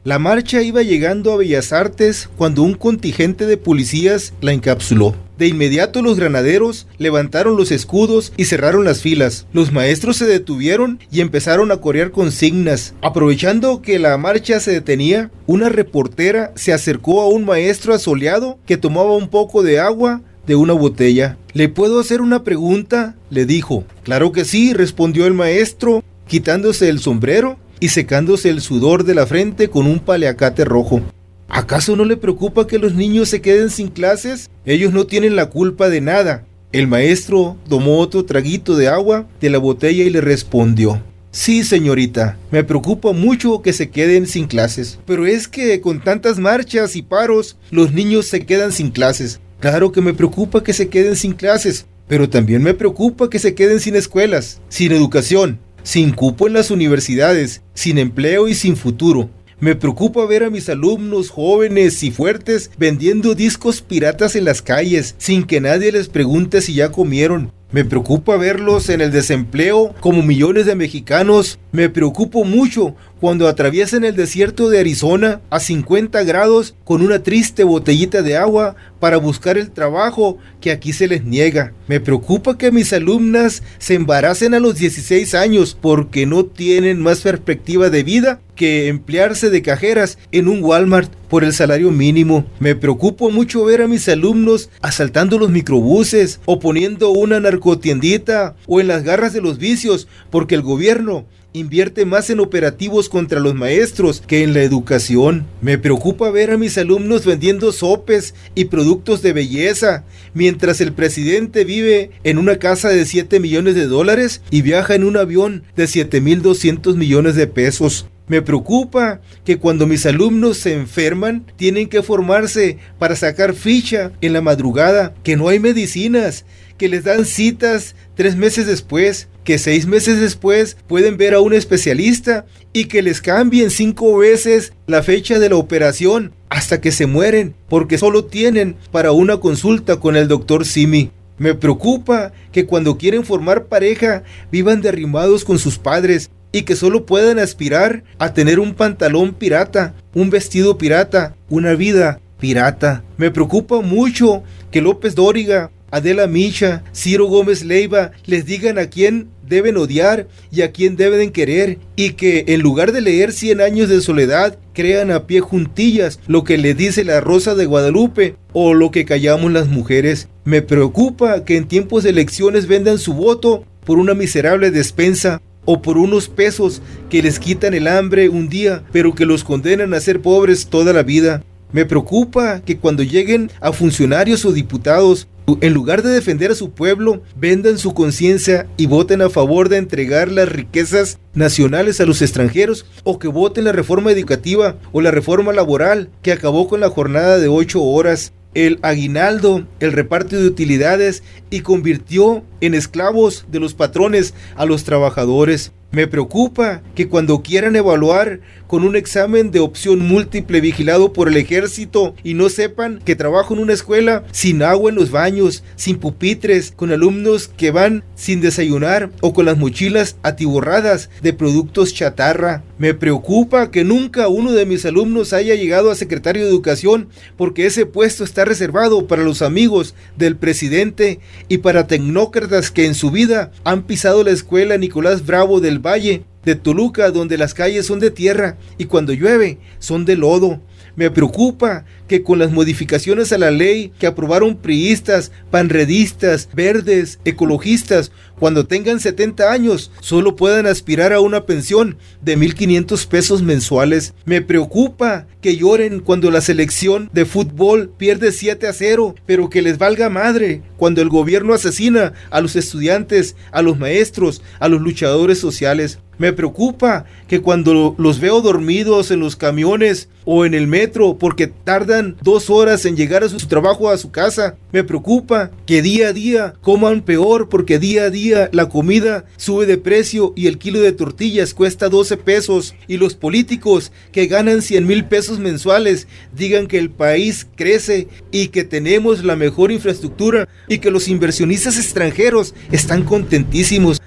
La marcha iba llegando a Bellas Artes cuando un contingente de policías la encapsuló. De inmediato los granaderos levantaron los escudos y cerraron las filas. Los maestros se detuvieron y empezaron a corear consignas. Aprovechando que la marcha se detenía, una reportera se acercó a un maestro asoleado que tomaba un poco de agua de una botella. ¿Le puedo hacer una pregunta?, le dijo. Claro que sí, respondió el maestro, quitándose el sombrero y secándose el sudor de la frente con un paliacate rojo. ¿Acaso no le preocupa que los niños se queden sin clases? Ellos no tienen la culpa de nada. El maestro tomó otro traguito de agua de la botella y le respondió: sí, señorita, me preocupa mucho que se queden sin clases. Pero es que con tantas marchas y paros, los niños se quedan sin clases. Claro que me preocupa que se queden sin clases, pero también me preocupa que se queden sin escuelas, sin educación, sin cupo en las universidades, sin empleo y sin futuro. Me preocupa ver a mis alumnos jóvenes y fuertes vendiendo discos piratas en las calles, sin que nadie les pregunte si ya comieron. Me preocupa verlos en el desempleo como millones de mexicanos. Me preocupo mucho cuando atraviesan el desierto de Arizona a cincuenta grados con una triste botellita de agua para buscar el trabajo que aquí se les niega. Me preocupa que mis alumnas se embaracen a los dieciséis años porque no tienen más perspectiva de vida que emplearse de cajeras en un Walmart por el salario mínimo. Me preocupa mucho ver a mis alumnos asaltando los microbuses o poniendo una narcotiendita o en las garras de los vicios porque el gobierno invierte más en operativos contra los maestros que en la educación. Me preocupa ver a mis alumnos vendiendo sopes y productos de belleza, mientras el presidente vive en una casa de siete millones de dólares y viaja en un avión de siete mil doscientos millones de pesos. Me preocupa que cuando mis alumnos se enferman, tienen que formarse para sacar ficha en la madrugada, que no hay medicinas, que les dan citas tres meses después, que seis meses después pueden ver a un especialista y que les cambien cinco veces la fecha de la operación hasta que se mueren, porque solo tienen para una consulta con el doctor Simi. Me preocupa que cuando quieren formar pareja vivan derrimados con sus padres y que solo puedan aspirar a tener un pantalón pirata, un vestido pirata, una vida pirata. Me preocupa mucho que López Dóriga, Adela Micha, Ciro Gómez Leiva les digan a quién deben odiar y a quién deben querer, y que en lugar de leer Cien años de soledad, crean a pie juntillas lo que le dice la Rosa de Guadalupe o lo que callamos las mujeres. Me preocupa que en tiempos de elecciones vendan su voto por una miserable despensa o por unos pesos que les quitan el hambre un día, pero que los condenan a ser pobres toda la vida. Me preocupa que cuando lleguen a funcionarios o diputados, en lugar de defender a su pueblo, vendan su conciencia y voten a favor de entregar las riquezas nacionales a los extranjeros, o que voten la reforma educativa o la reforma laboral que acabó con la jornada de ocho horas, el aguinaldo, el reparto de utilidades y convirtió en esclavos de los patrones a los trabajadores. Me preocupa que cuando quieran evaluar con un examen de opción múltiple vigilado por el ejército y no sepan que trabajo en una escuela sin agua en los baños, sin pupitres, con alumnos que van sin desayunar o con las mochilas atiborradas de productos chatarra. Me preocupa que nunca uno de mis alumnos haya llegado a secretario de Educación porque ese puesto está reservado para los amigos del presidente y para tecnócratas que en su vida han pisado la escuela Nicolás Bravo del Valle de Toluca, donde las calles son de tierra y cuando llueve son de lodo. Me preocupa que con las modificaciones a la ley que aprobaron priistas, panredistas, verdes, ecologistas, cuando tengan setenta años, solo puedan aspirar a una pensión de mil quinientos pesos mensuales. Me preocupa que lloren cuando la selección de fútbol pierde siete a cero, pero que les valga madre cuando el gobierno asesina a los estudiantes, a los maestros, a los luchadores sociales. Me preocupa que cuando los veo dormidos en los camiones o en el metro porque tardan dos horas en llegar a su trabajo, a su casa, me preocupa que día a día coman peor porque día a día la comida sube de precio y el kilo de tortillas cuesta doce pesos, y los políticos que ganan cien mil pesos mensuales digan que el país crece y que tenemos la mejor infraestructura y que los inversionistas extranjeros están contentísimos.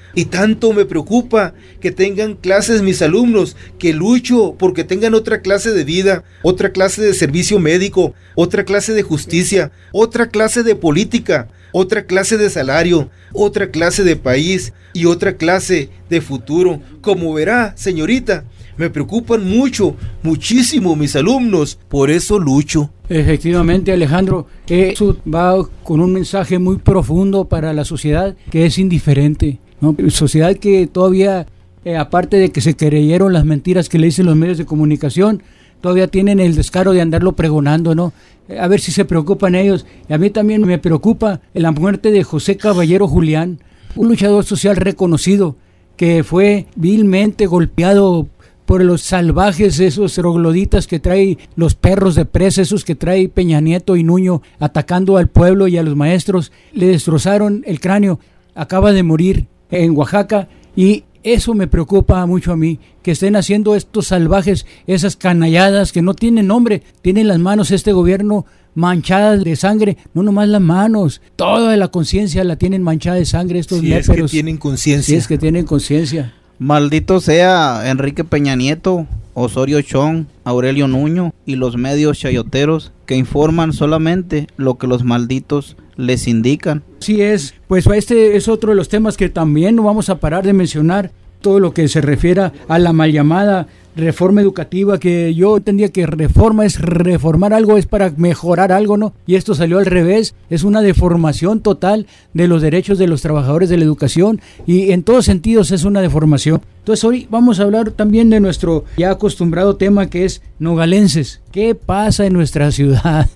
Y tanto me preocupa que tengan clases mis alumnos, que lucho porque tengan otra clase de vida, otra clase de servicio médico, otra clase de justicia, otra clase de política, otra clase de salario, otra clase de país y otra clase de futuro. Como verá, señorita, me preocupan mucho, muchísimo mis alumnos, por eso lucho. Efectivamente, Alejandro, eso va con un mensaje muy profundo para la sociedad que es indiferente, ¿no? Sociedad que todavía, eh, aparte de que se creyeron las mentiras que le dicen los medios de comunicación, todavía tienen el descaro de andarlo pregonando, ¿no? Eh, a ver si se preocupan ellos. Y a mí también me preocupa la muerte de José Caballero Julián, un luchador social reconocido que fue vilmente golpeado por los salvajes, esos trogloditas que trae los perros de presa, esos que trae Peña Nieto y Nuño atacando al pueblo y a los maestros. Le destrozaron el cráneo, acaba de morir en Oaxaca y eso me preocupa mucho a mí, que estén haciendo estos salvajes, esas canalladas que no tienen nombre, tienen las manos este gobierno manchadas de sangre, no nomás las manos, toda la conciencia la tienen manchada de sangre estos si néperos. Es que tienen conciencia. Si es que tienen conciencia. Maldito sea Enrique Peña Nieto, Osorio Chong, Aurelio Nuño y los medios chayoteros que informan solamente lo que los malditos les indican. Sí es, pues este es otro de los temas que también no vamos a parar de mencionar, todo lo que se refiere a la mal llamada reforma educativa, que yo entendía que reforma es reformar algo, es para mejorar algo, ¿no? Y esto salió al revés, es una deformación total de los derechos de los trabajadores de la educación y en todos sentidos es una deformación. Entonces hoy vamos a hablar también de nuestro ya acostumbrado tema que es nogalenses. ¿Qué pasa en nuestra ciudad?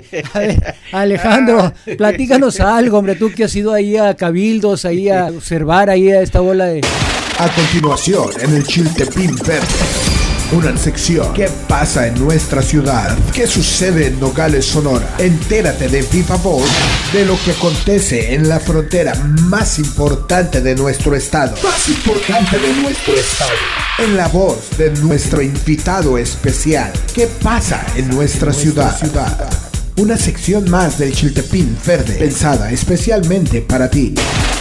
A ver, Alejandro, platícanos algo, hombre, tú que has ido ahí a cabildos, ahí a observar ahí a esta bola de... A continuación, en el Chiltepín Verde, una sección ¿Qué pasa en nuestra ciudad? ¿Qué sucede en Nogales, Sonora? Entérate de viva voz de lo que acontece en la frontera más importante de nuestro estado. Más importante de nuestro estado. En la voz de nuestro invitado especial. ¿Qué pasa en nuestra ciudad? ciudad? Una sección más del Chiltepín Verde, pensada especialmente para ti.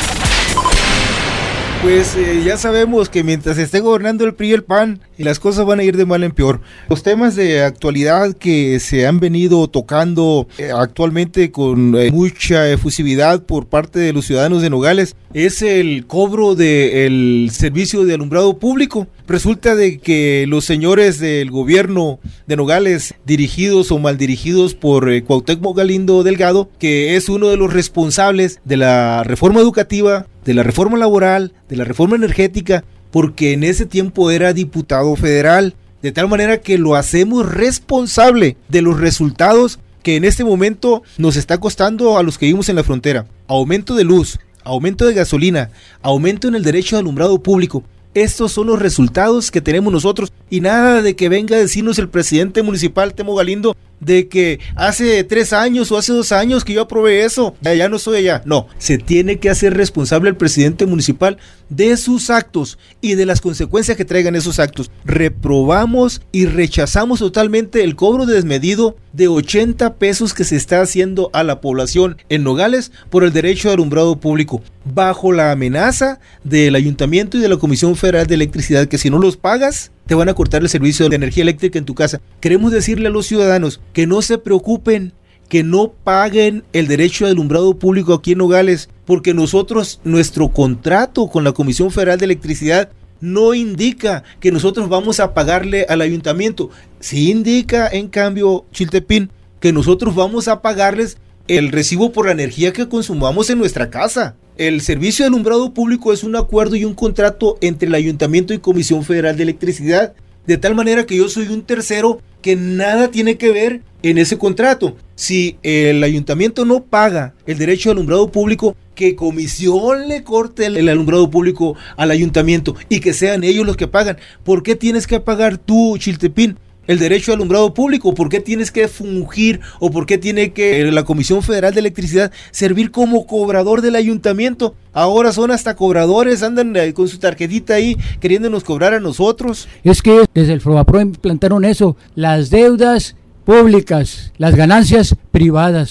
Pues eh, ya sabemos que mientras esté gobernando el P R I y el P A N, las cosas van a ir de mal en peor. Los temas de actualidad que se han venido tocando eh, actualmente con eh, mucha efusividad por parte de los ciudadanos de Nogales es el cobro del servicio de alumbrado público. Resulta de que los señores del gobierno de Nogales, dirigidos o mal dirigidos por eh, Cuauhtémoc Galindo Delgado, que es uno de los responsables de la reforma educativa, de la reforma laboral, de la reforma energética, porque en ese tiempo era diputado federal, de tal manera que lo hacemos responsable de los resultados que en este momento nos está costando a los que vivimos en la frontera. Aumento de luz, aumento de gasolina, aumento en el derecho de alumbrado público. Estos son los resultados que tenemos nosotros y nada de que venga a decirnos el presidente municipal Temo Galindo de que hace tres años o hace dos años que yo aprobé eso, ya, ya no soy allá. No, se tiene que hacer responsable el presidente municipal de sus actos y de las consecuencias que traigan esos actos. Reprobamos y rechazamos totalmente el cobro desmedido de ochenta pesos que se está haciendo a la población en Nogales por el derecho de alumbrado público, bajo la amenaza del ayuntamiento y de la Comisión Federal de Electricidad, que si no los pagas, te van a cortar el servicio de energía eléctrica en tu casa. Queremos decirle a los ciudadanos que no se preocupen, que no paguen el derecho de alumbrado público aquí en Nogales, porque nosotros, nuestro contrato con la Comisión Federal de Electricidad no indica que nosotros vamos a pagarle al ayuntamiento. Sí indica, en cambio, Chiltepín, que nosotros vamos a pagarles el recibo por la energía que consumamos en nuestra casa. El servicio de alumbrado público es un acuerdo y un contrato entre el ayuntamiento y Comisión Federal de Electricidad, de tal manera que yo soy un tercero que nada tiene que ver en ese contrato. Si el ayuntamiento no paga el derecho de alumbrado público, que Comisión le corte el alumbrado público al ayuntamiento y que sean ellos los que pagan. ¿Por qué tienes que pagar tú, Chiltepín, el derecho de alumbrado público? ¿Por qué tienes que fungir o por qué tiene que la Comisión Federal de Electricidad servir como cobrador del ayuntamiento? Ahora son hasta cobradores, andan con su tarjetita ahí queriéndonos cobrar a nosotros. Es que desde el Fobapro implantaron eso, las deudas públicas, las ganancias privadas.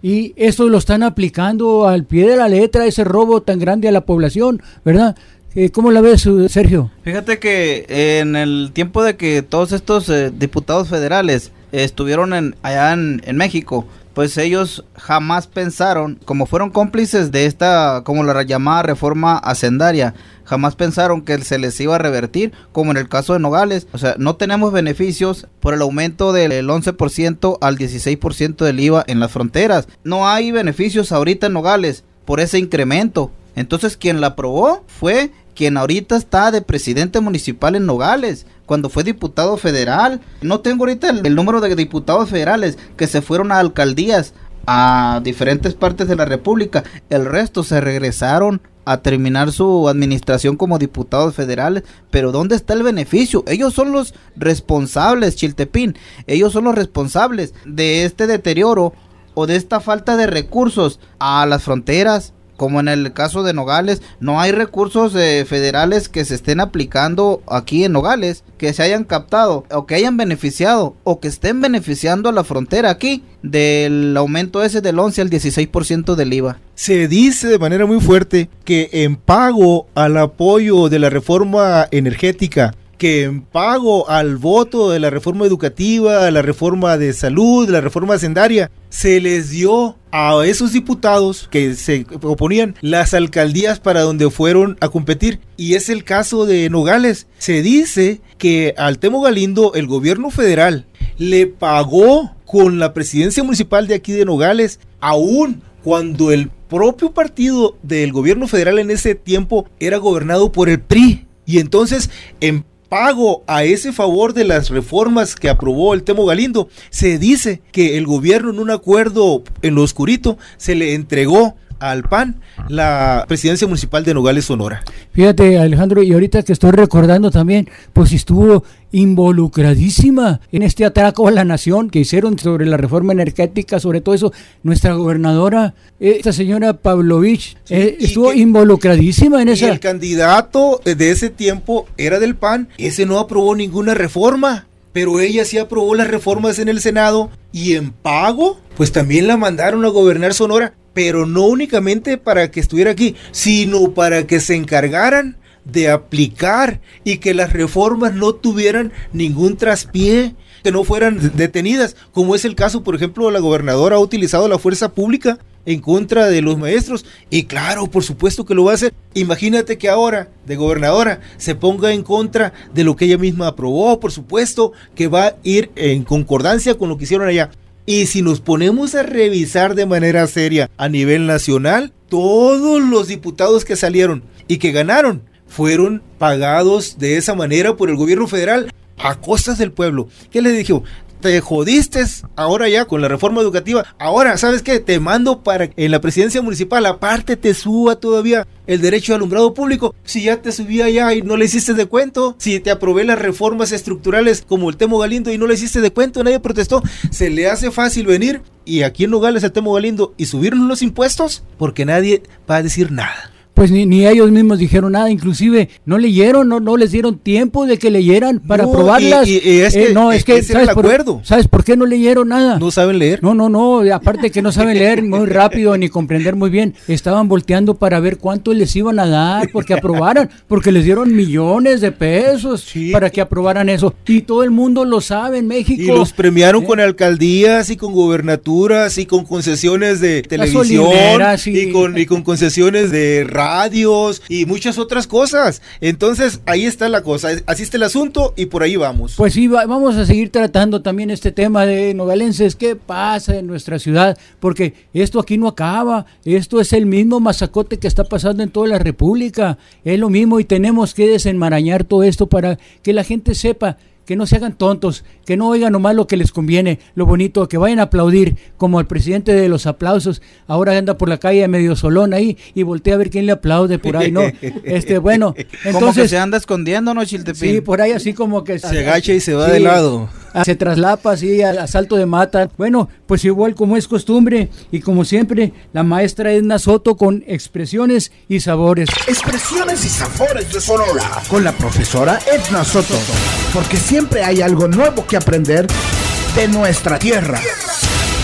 y esto lo están aplicando al pie de la letra, ese robo tan grande a la población, ¿verdad? Eh, ¿Cómo la ves, Sergio? Fíjate que eh, en el tiempo de que todos estos eh, diputados federales eh, estuvieron en, allá en, en México, pues ellos jamás pensaron, como fueron cómplices de esta, como la llamada reforma hacendaria, jamás pensaron que se les iba a revertir, como en el caso de Nogales. O sea, no tenemos beneficios por el aumento del once por ciento al dieciséis por ciento del I V A en las fronteras. No hay beneficios ahorita en Nogales por ese incremento. Entonces, quien la aprobó fue quien ahorita está de presidente municipal en Nogales, cuando fue diputado federal. No tengo ahorita el, el número de diputados federales que se fueron a alcaldías a diferentes partes de la república. El resto se regresaron a terminar su administración como diputados federales. Pero ¿dónde está el beneficio? Ellos son los responsables, Chiltepín. Ellos son los responsables de este deterioro o de esta falta de recursos a las fronteras. Como en el caso de Nogales, no hay recursos eh, federales que se estén aplicando aquí en Nogales, que se hayan captado, o que hayan beneficiado, o que estén beneficiando a la frontera aquí, del aumento ese del once al dieciséis por ciento del I V A. Se dice de manera muy fuerte que en pago al apoyo de la reforma energética, que en pago al voto de la reforma educativa, la reforma de salud, la reforma hacendaria, se les dio a esos diputados que se oponían las alcaldías para donde fueron a competir. Y es el caso de Nogales. Se dice que al Temo Galindo el gobierno federal le pagó con la presidencia municipal de aquí de Nogales, aún cuando el propio partido del gobierno federal en ese tiempo era gobernado por el P R I. Y entonces, en pago a ese favor de las reformas que aprobó el Temo Galindo, se dice que el gobierno, en un acuerdo en lo oscurito, se le entregó al P A N la presidencia municipal de Nogales, Sonora. Fíjate, Alejandro, y ahorita que estoy recordando también, pues estuvo involucradísima en este atraco a la nación que hicieron sobre la reforma energética, sobre todo eso, nuestra gobernadora, esta señora Pavlovich, sí, eh, estuvo que, involucradísima en esa. Y el candidato de ese tiempo era del P A N, ese no aprobó ninguna reforma, pero ella sí aprobó las reformas en el Senado, y en pago, pues también la mandaron a gobernar Sonora, pero no únicamente para que estuviera aquí, sino para que se encargaran de aplicar y que las reformas no tuvieran ningún traspié, que no fueran detenidas, como es el caso, por ejemplo, la gobernadora ha utilizado la fuerza pública en contra de los maestros, y claro, por supuesto que lo va a hacer. Imagínate que ahora, de gobernadora, se ponga en contra de lo que ella misma aprobó, por supuesto que va a ir en concordancia con lo que hicieron allá. Y si nos ponemos a revisar de manera seria a nivel nacional, todos los diputados que salieron y que ganaron fueron pagados de esa manera por el gobierno federal a costas del pueblo. ¿Qué les dijo? Te jodiste ahora ya con la reforma educativa. Ahora, ¿sabes qué? Te mando para que en la presidencia municipal aparte te suba todavía el derecho de alumbrado público. Si ya te subía ya y no le hiciste de cuento, si te aprobé las reformas estructurales como el Temo Galindo y no le hiciste de cuento, nadie protestó. Se le hace fácil venir y aquí en Nogales al Temo Galindo y subirnos los impuestos porque nadie va a decir nada. Pues ni, ni ellos mismos dijeron nada, inclusive no leyeron, no, no les dieron tiempo de que leyeran para no, aprobarlas. Y, y es que, eh, no, es que ese era el acuerdo. Por, ¿sabes por qué no leyeron nada? ¿No saben leer? No, no, no, aparte que no saben leer muy rápido ni comprender muy bien, estaban volteando para ver cuánto les iban a dar porque aprobaran, porque les dieron millones de pesos sí. para que aprobaran eso. Y todo el mundo lo sabe en México. Y los premiaron ¿Eh? con alcaldías y con gobernaturas y con concesiones de televisión y, y, con, y con concesiones de radios y muchas otras cosas. Entonces ahí está la cosa, así está el asunto y por ahí vamos. Pues sí, va, vamos a seguir tratando también este tema de nogalenses, qué pasa en nuestra ciudad, porque esto aquí no acaba, esto es el mismo masacote que está pasando en toda la república, es lo mismo y tenemos que desenmarañar todo esto para que la gente sepa, que no se hagan tontos, que no oigan nomás lo que les conviene, lo bonito, que vayan a aplaudir, como el presidente de los aplausos, ahora anda por la calle medio solón ahí y voltea a ver quién le aplaude por ahí, ¿no? Este, bueno, entonces... Como que se anda escondiendo, ¿no, Chiltepín? Sí, por ahí así como que... Se agacha y se va sí, de lado. Se traslapa así al asalto de mata. Bueno, pues igual como es costumbre y como siempre, la maestra Edna Soto con expresiones y sabores. Expresiones y sabores de Sonora con la profesora Edna Soto, porque siempre hay algo nuevo que aprender de nuestra tierra.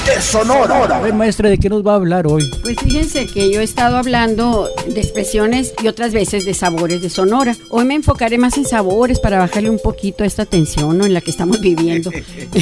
de Sonora. A ver, maestra, ¿de qué nos va a hablar hoy? Pues fíjense que yo he estado hablando de expresiones y otras veces de sabores de Sonora. Hoy me enfocaré más en sabores para bajarle un poquito a esta tensión, ¿no?, en la que estamos viviendo.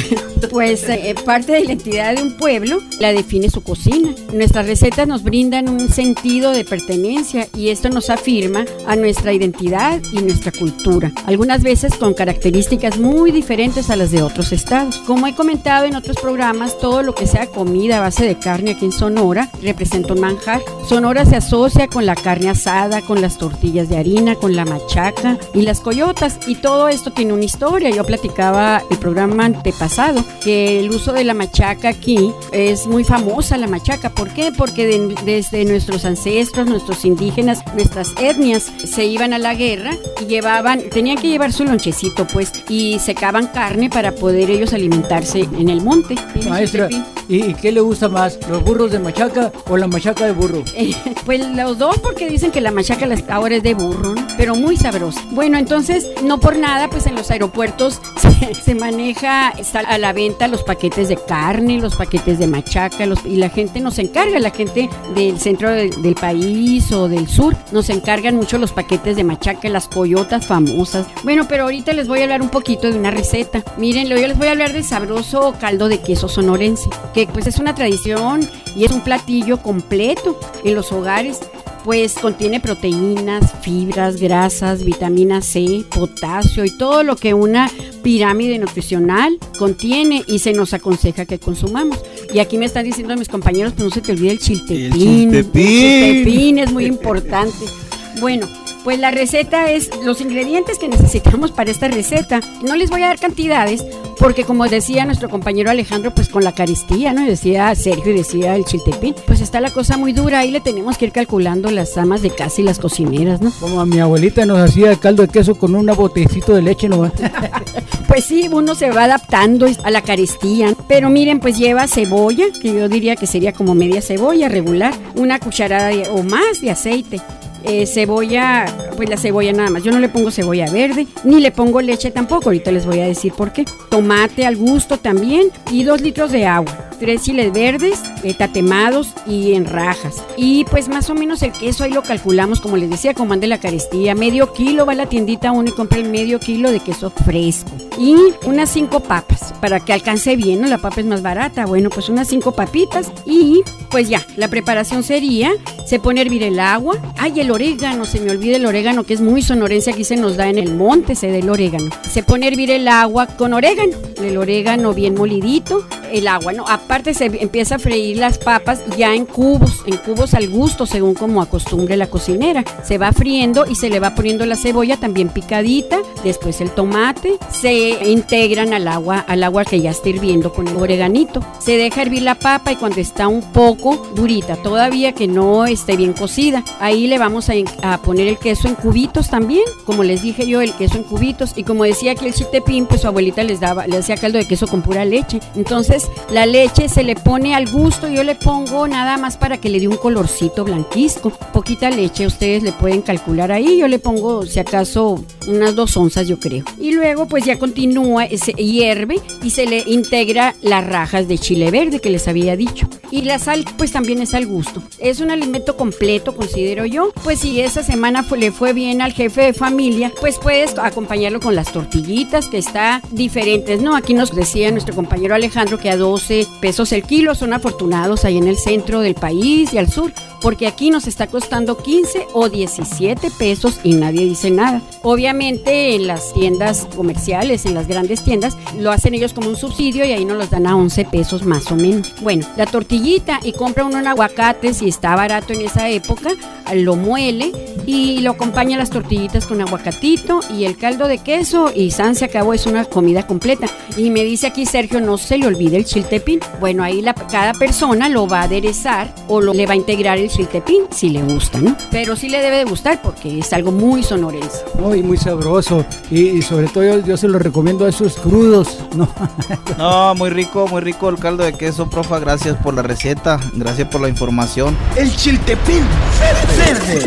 Pues eh, parte de la identidad de un pueblo la define su cocina. Nuestras recetas nos brindan un sentido de pertenencia y esto nos afirma a nuestra identidad y nuestra cultura, algunas veces con características muy diferentes a las de otros estados. Como he comentado en otros programas, todo lo que sea comida a base de carne aquí en Sonora representa un manjar. Sonora se asocia con la carne asada, con las tortillas de harina, con la machaca y las coyotas, y todo esto tiene una historia. Yo platicaba el programa antepasado que el uso de la machaca aquí es muy famosa, la machaca. ¿Por qué? Porque de, desde nuestros ancestros, nuestros indígenas, nuestras etnias se iban a la guerra y llevaban, tenían que llevar su lonchecito pues, y secaban carne para poder ellos alimentarse en el monte. Maestra, ¿y, ¿y qué le gusta más? ¿Los burros de machaca o la machaca de burro? Eh, pues los dos, porque dicen que la machaca ahora es de burro, ¿no?, pero muy sabrosa. Bueno, entonces, no por nada, pues en los aeropuertos se, se maneja, está a la venta los paquetes de carne, los paquetes de machaca, los, y la gente nos encarga, la gente del centro de, del país o del sur, nos encargan mucho los paquetes de machaca, las coyotas famosas. Bueno, pero ahorita les voy a hablar un poquito de una receta. Miren, yo les voy a hablar del sabroso caldo de queso sonorense, que pues es una tradición y es un platillo completo en los hogares. Pues contiene proteínas, fibras, grasas, vitamina C, potasio y todo lo que una pirámide nutricional contiene y se nos aconseja que consumamos. Y aquí me están diciendo mis compañeros, pues no se te olvide el chiltepín. El chiltepín. El chiltepín es muy importante. Bueno, pues la receta es los ingredientes que necesitamos para esta receta. No les voy a dar cantidades porque, como decía nuestro compañero Alejandro, pues con la carestía, ¿no? Y decía Sergio y decía el chiltepín, pues está la cosa muy dura. Ahí le tenemos que ir calculando las amas de casa y las cocineras, ¿no? Como a mi abuelita nos hacía caldo de queso con un botecito de leche, ¿no? Pues sí, uno se va adaptando a la carestía. Pero miren, pues lleva cebolla, que yo diría que sería como media cebolla regular, una cucharada de, o más de aceite. Eh, cebolla, pues la cebolla nada más. Yo no le pongo cebolla verde, ni le pongo leche tampoco. Ahorita les voy a decir por qué. Tomate al gusto también y dos litros de agua. Tres chiles verdes, eh, tatemados y en rajas. Y pues más o menos el queso ahí lo calculamos, como les decía, como ande la carestía. Medio kilo, va a la tiendita uno y compra el medio kilo de queso fresco. Y unas cinco papas, para que alcance bien, ¿no? La papa es más barata. Bueno, pues unas cinco papitas y pues ya, la preparación sería, se pone a hervir el agua. Ay, el orégano, se me olvida el orégano, que es muy sonorense, aquí se nos da en el monte, se da el orégano. Se pone a hervir el agua con orégano, el orégano bien molidito, el agua, ¿no? Aparte se empieza a freír las papas ya en cubos, en cubos al gusto, según como acostumbre la cocinera. Se va friendo y se le va poniendo la cebolla también picadita, después el tomate, se integran al agua, al agua que ya está hirviendo con el oreganito. Se deja hervir la papa y cuando está un poco durita, todavía que no esté bien cocida, ahí le vamos a, a poner el queso en cubitos también, como les dije yo, el queso en cubitos. Y como decía aquí el chiltepín, pues su abuelita les daba, le hacía caldo de queso con pura leche. Entonces la leche se le pone al gusto, yo le pongo nada más para que le dé un colorcito blanquisco, poquita leche, ustedes le pueden calcular ahí, yo le pongo si acaso unas dos onzas yo creo. Y luego pues ya continúa, se hierve y se le integra las rajas de chile verde que les había dicho. Y la sal pues también es al gusto. Es un alimento completo, considero yo. Pues si esa semana fue, le fue bien al jefe de familia, pues puedes acompañarlo con las tortillitas, que está diferentes, ¿no? Aquí nos decía nuestro compañero Alejandro que a doce pesos el kilo, son afortunados ahí en el centro del país y al sur, porque aquí nos está costando quince o diecisiete pesos y nadie dice nada. Obviamente en las tiendas comerciales, en las grandes tiendas, lo hacen ellos como un subsidio y ahí nos los dan a once pesos más o menos. Bueno, la tortillita, y compra uno un aguacate si está barato en esa época, lo muele y lo acompaña a las tortillitas con aguacatito y el caldo de queso y san se acabó, es una comida completa. Y me dice aquí Sergio, no se le olvide el chiltepín. Bueno, ahí la, cada persona lo va a aderezar o lo, le va a integrar el chiltepín si le gusta, ¿no? Pero sí le debe de gustar porque es algo muy sonorense. Muy, muy sabroso y, y sobre todo yo, yo se lo recomiendo a esos crudos, ¿no? No, muy rico, muy rico el caldo de queso, profa, gracias por la receta, gracias por la información. El chiltepín verde.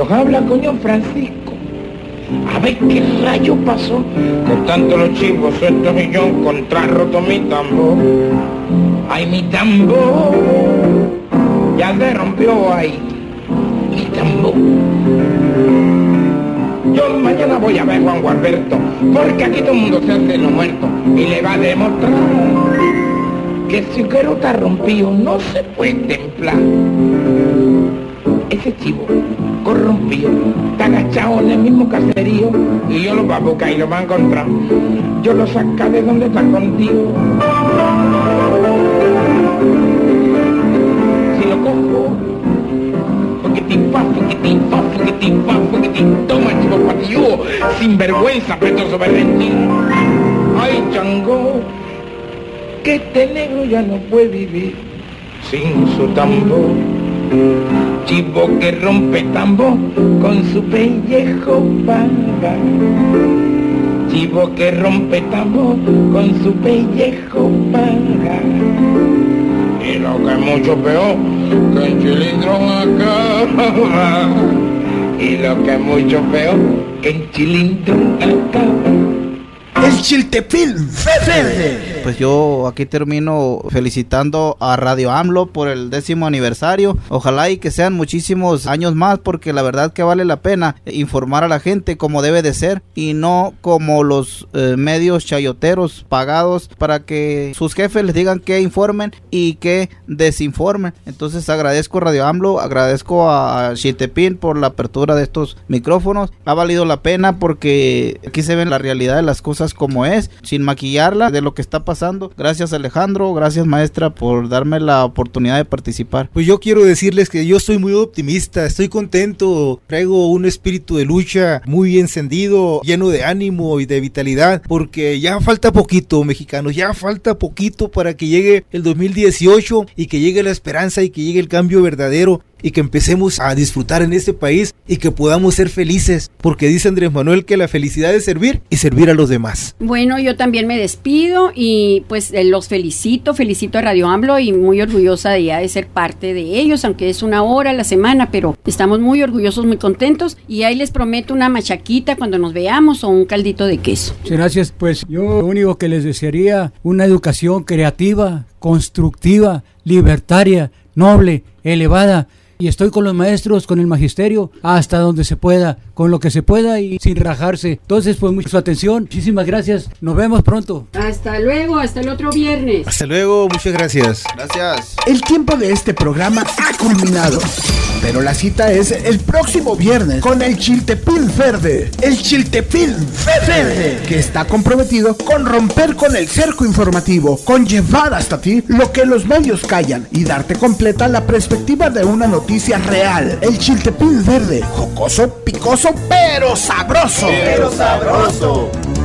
Don habla, coño, Francisco. A ver qué rayo pasó. Con tanto los chivos sueltos y yo contra roto mi tambor. Ay, mi tambor ya se rompió ahí. Mi tambor. Yo mañana voy a ver a Juan Gualberto, porque aquí todo el mundo se hace lo muerto y le va a demostrar que si un cuero está rompido no se puede templar. Ese chivo corrompido está agachado en el mismo caserío y yo lo va a buscar y lo va a encontrar. Yo lo saca de donde está contigo. Si lo cojo, fuquitín pa, fuquitín pa, fuquitín pa, fuquitín, toma chivo patilludo, sin vergüenza, pretoso berrentín. Ay, chango, que este negro ya no puede vivir sin su tambor. Chivo que rompe tambor con su pellejo paga. Chivo que rompe tambor con su pellejo paga. Y lo que es mucho peor, que en Chilindrón acaba. Y lo que es mucho peor, que en Chilindrón acaba. El Chiltepín Verde. Pues yo aquí termino felicitando a Radio AMLO por el décimo aniversario. Ojalá y que sean muchísimos años más, porque la verdad que vale la pena informar a la gente como debe de ser y no como los eh, medios chayoteros pagados para que sus jefes les digan que informen y que desinformen. Entonces agradezco a Radio AMLO, agradezco a Chiltepín por la apertura de estos micrófonos. Ha valido la pena porque aquí se ven la realidad de las cosas como es, sin maquillarla de lo que está pasando. Gracias, Alejandro, gracias, maestra, por darme la oportunidad de participar. Pues yo quiero decirles que yo estoy muy optimista, estoy contento, traigo un espíritu de lucha muy encendido, lleno de ánimo y de vitalidad, porque ya falta poquito, mexicanos, ya falta poquito para que llegue el dos mil dieciocho y que llegue la esperanza y que llegue el cambio verdadero y que empecemos a disfrutar en este país y que podamos ser felices, porque dice Andrés Manuel que la felicidad es servir y servir a los demás. Bueno, yo también me despido y pues eh, los felicito, felicito a Radio AMLO y muy orgullosa de ya de ser parte de ellos, aunque es una hora a la semana, pero estamos muy orgullosos, muy contentos y ahí les prometo una machaquita cuando nos veamos o un caldito de queso. Gracias, pues yo lo único que les desearía, una educación creativa, constructiva, libertaria, noble, elevada. Y estoy con los maestros, con el magisterio, hasta donde se pueda, con lo que se pueda y sin rajarse. Entonces, pues, mucha su atención. Muchísimas gracias. Nos vemos pronto. Hasta luego, hasta el otro viernes. Hasta luego, muchas gracias. Gracias. El tiempo de este programa ha culminado, pero la cita es el próximo viernes con el Chiltepín Verde. El Chiltepín Verde, que está comprometido con romper con el cerco informativo, con llevar hasta ti lo que los medios callan y darte completa la perspectiva de una noticia real. El Chiltepín Verde, jocoso, picoso, pero sabroso. Pero sabroso.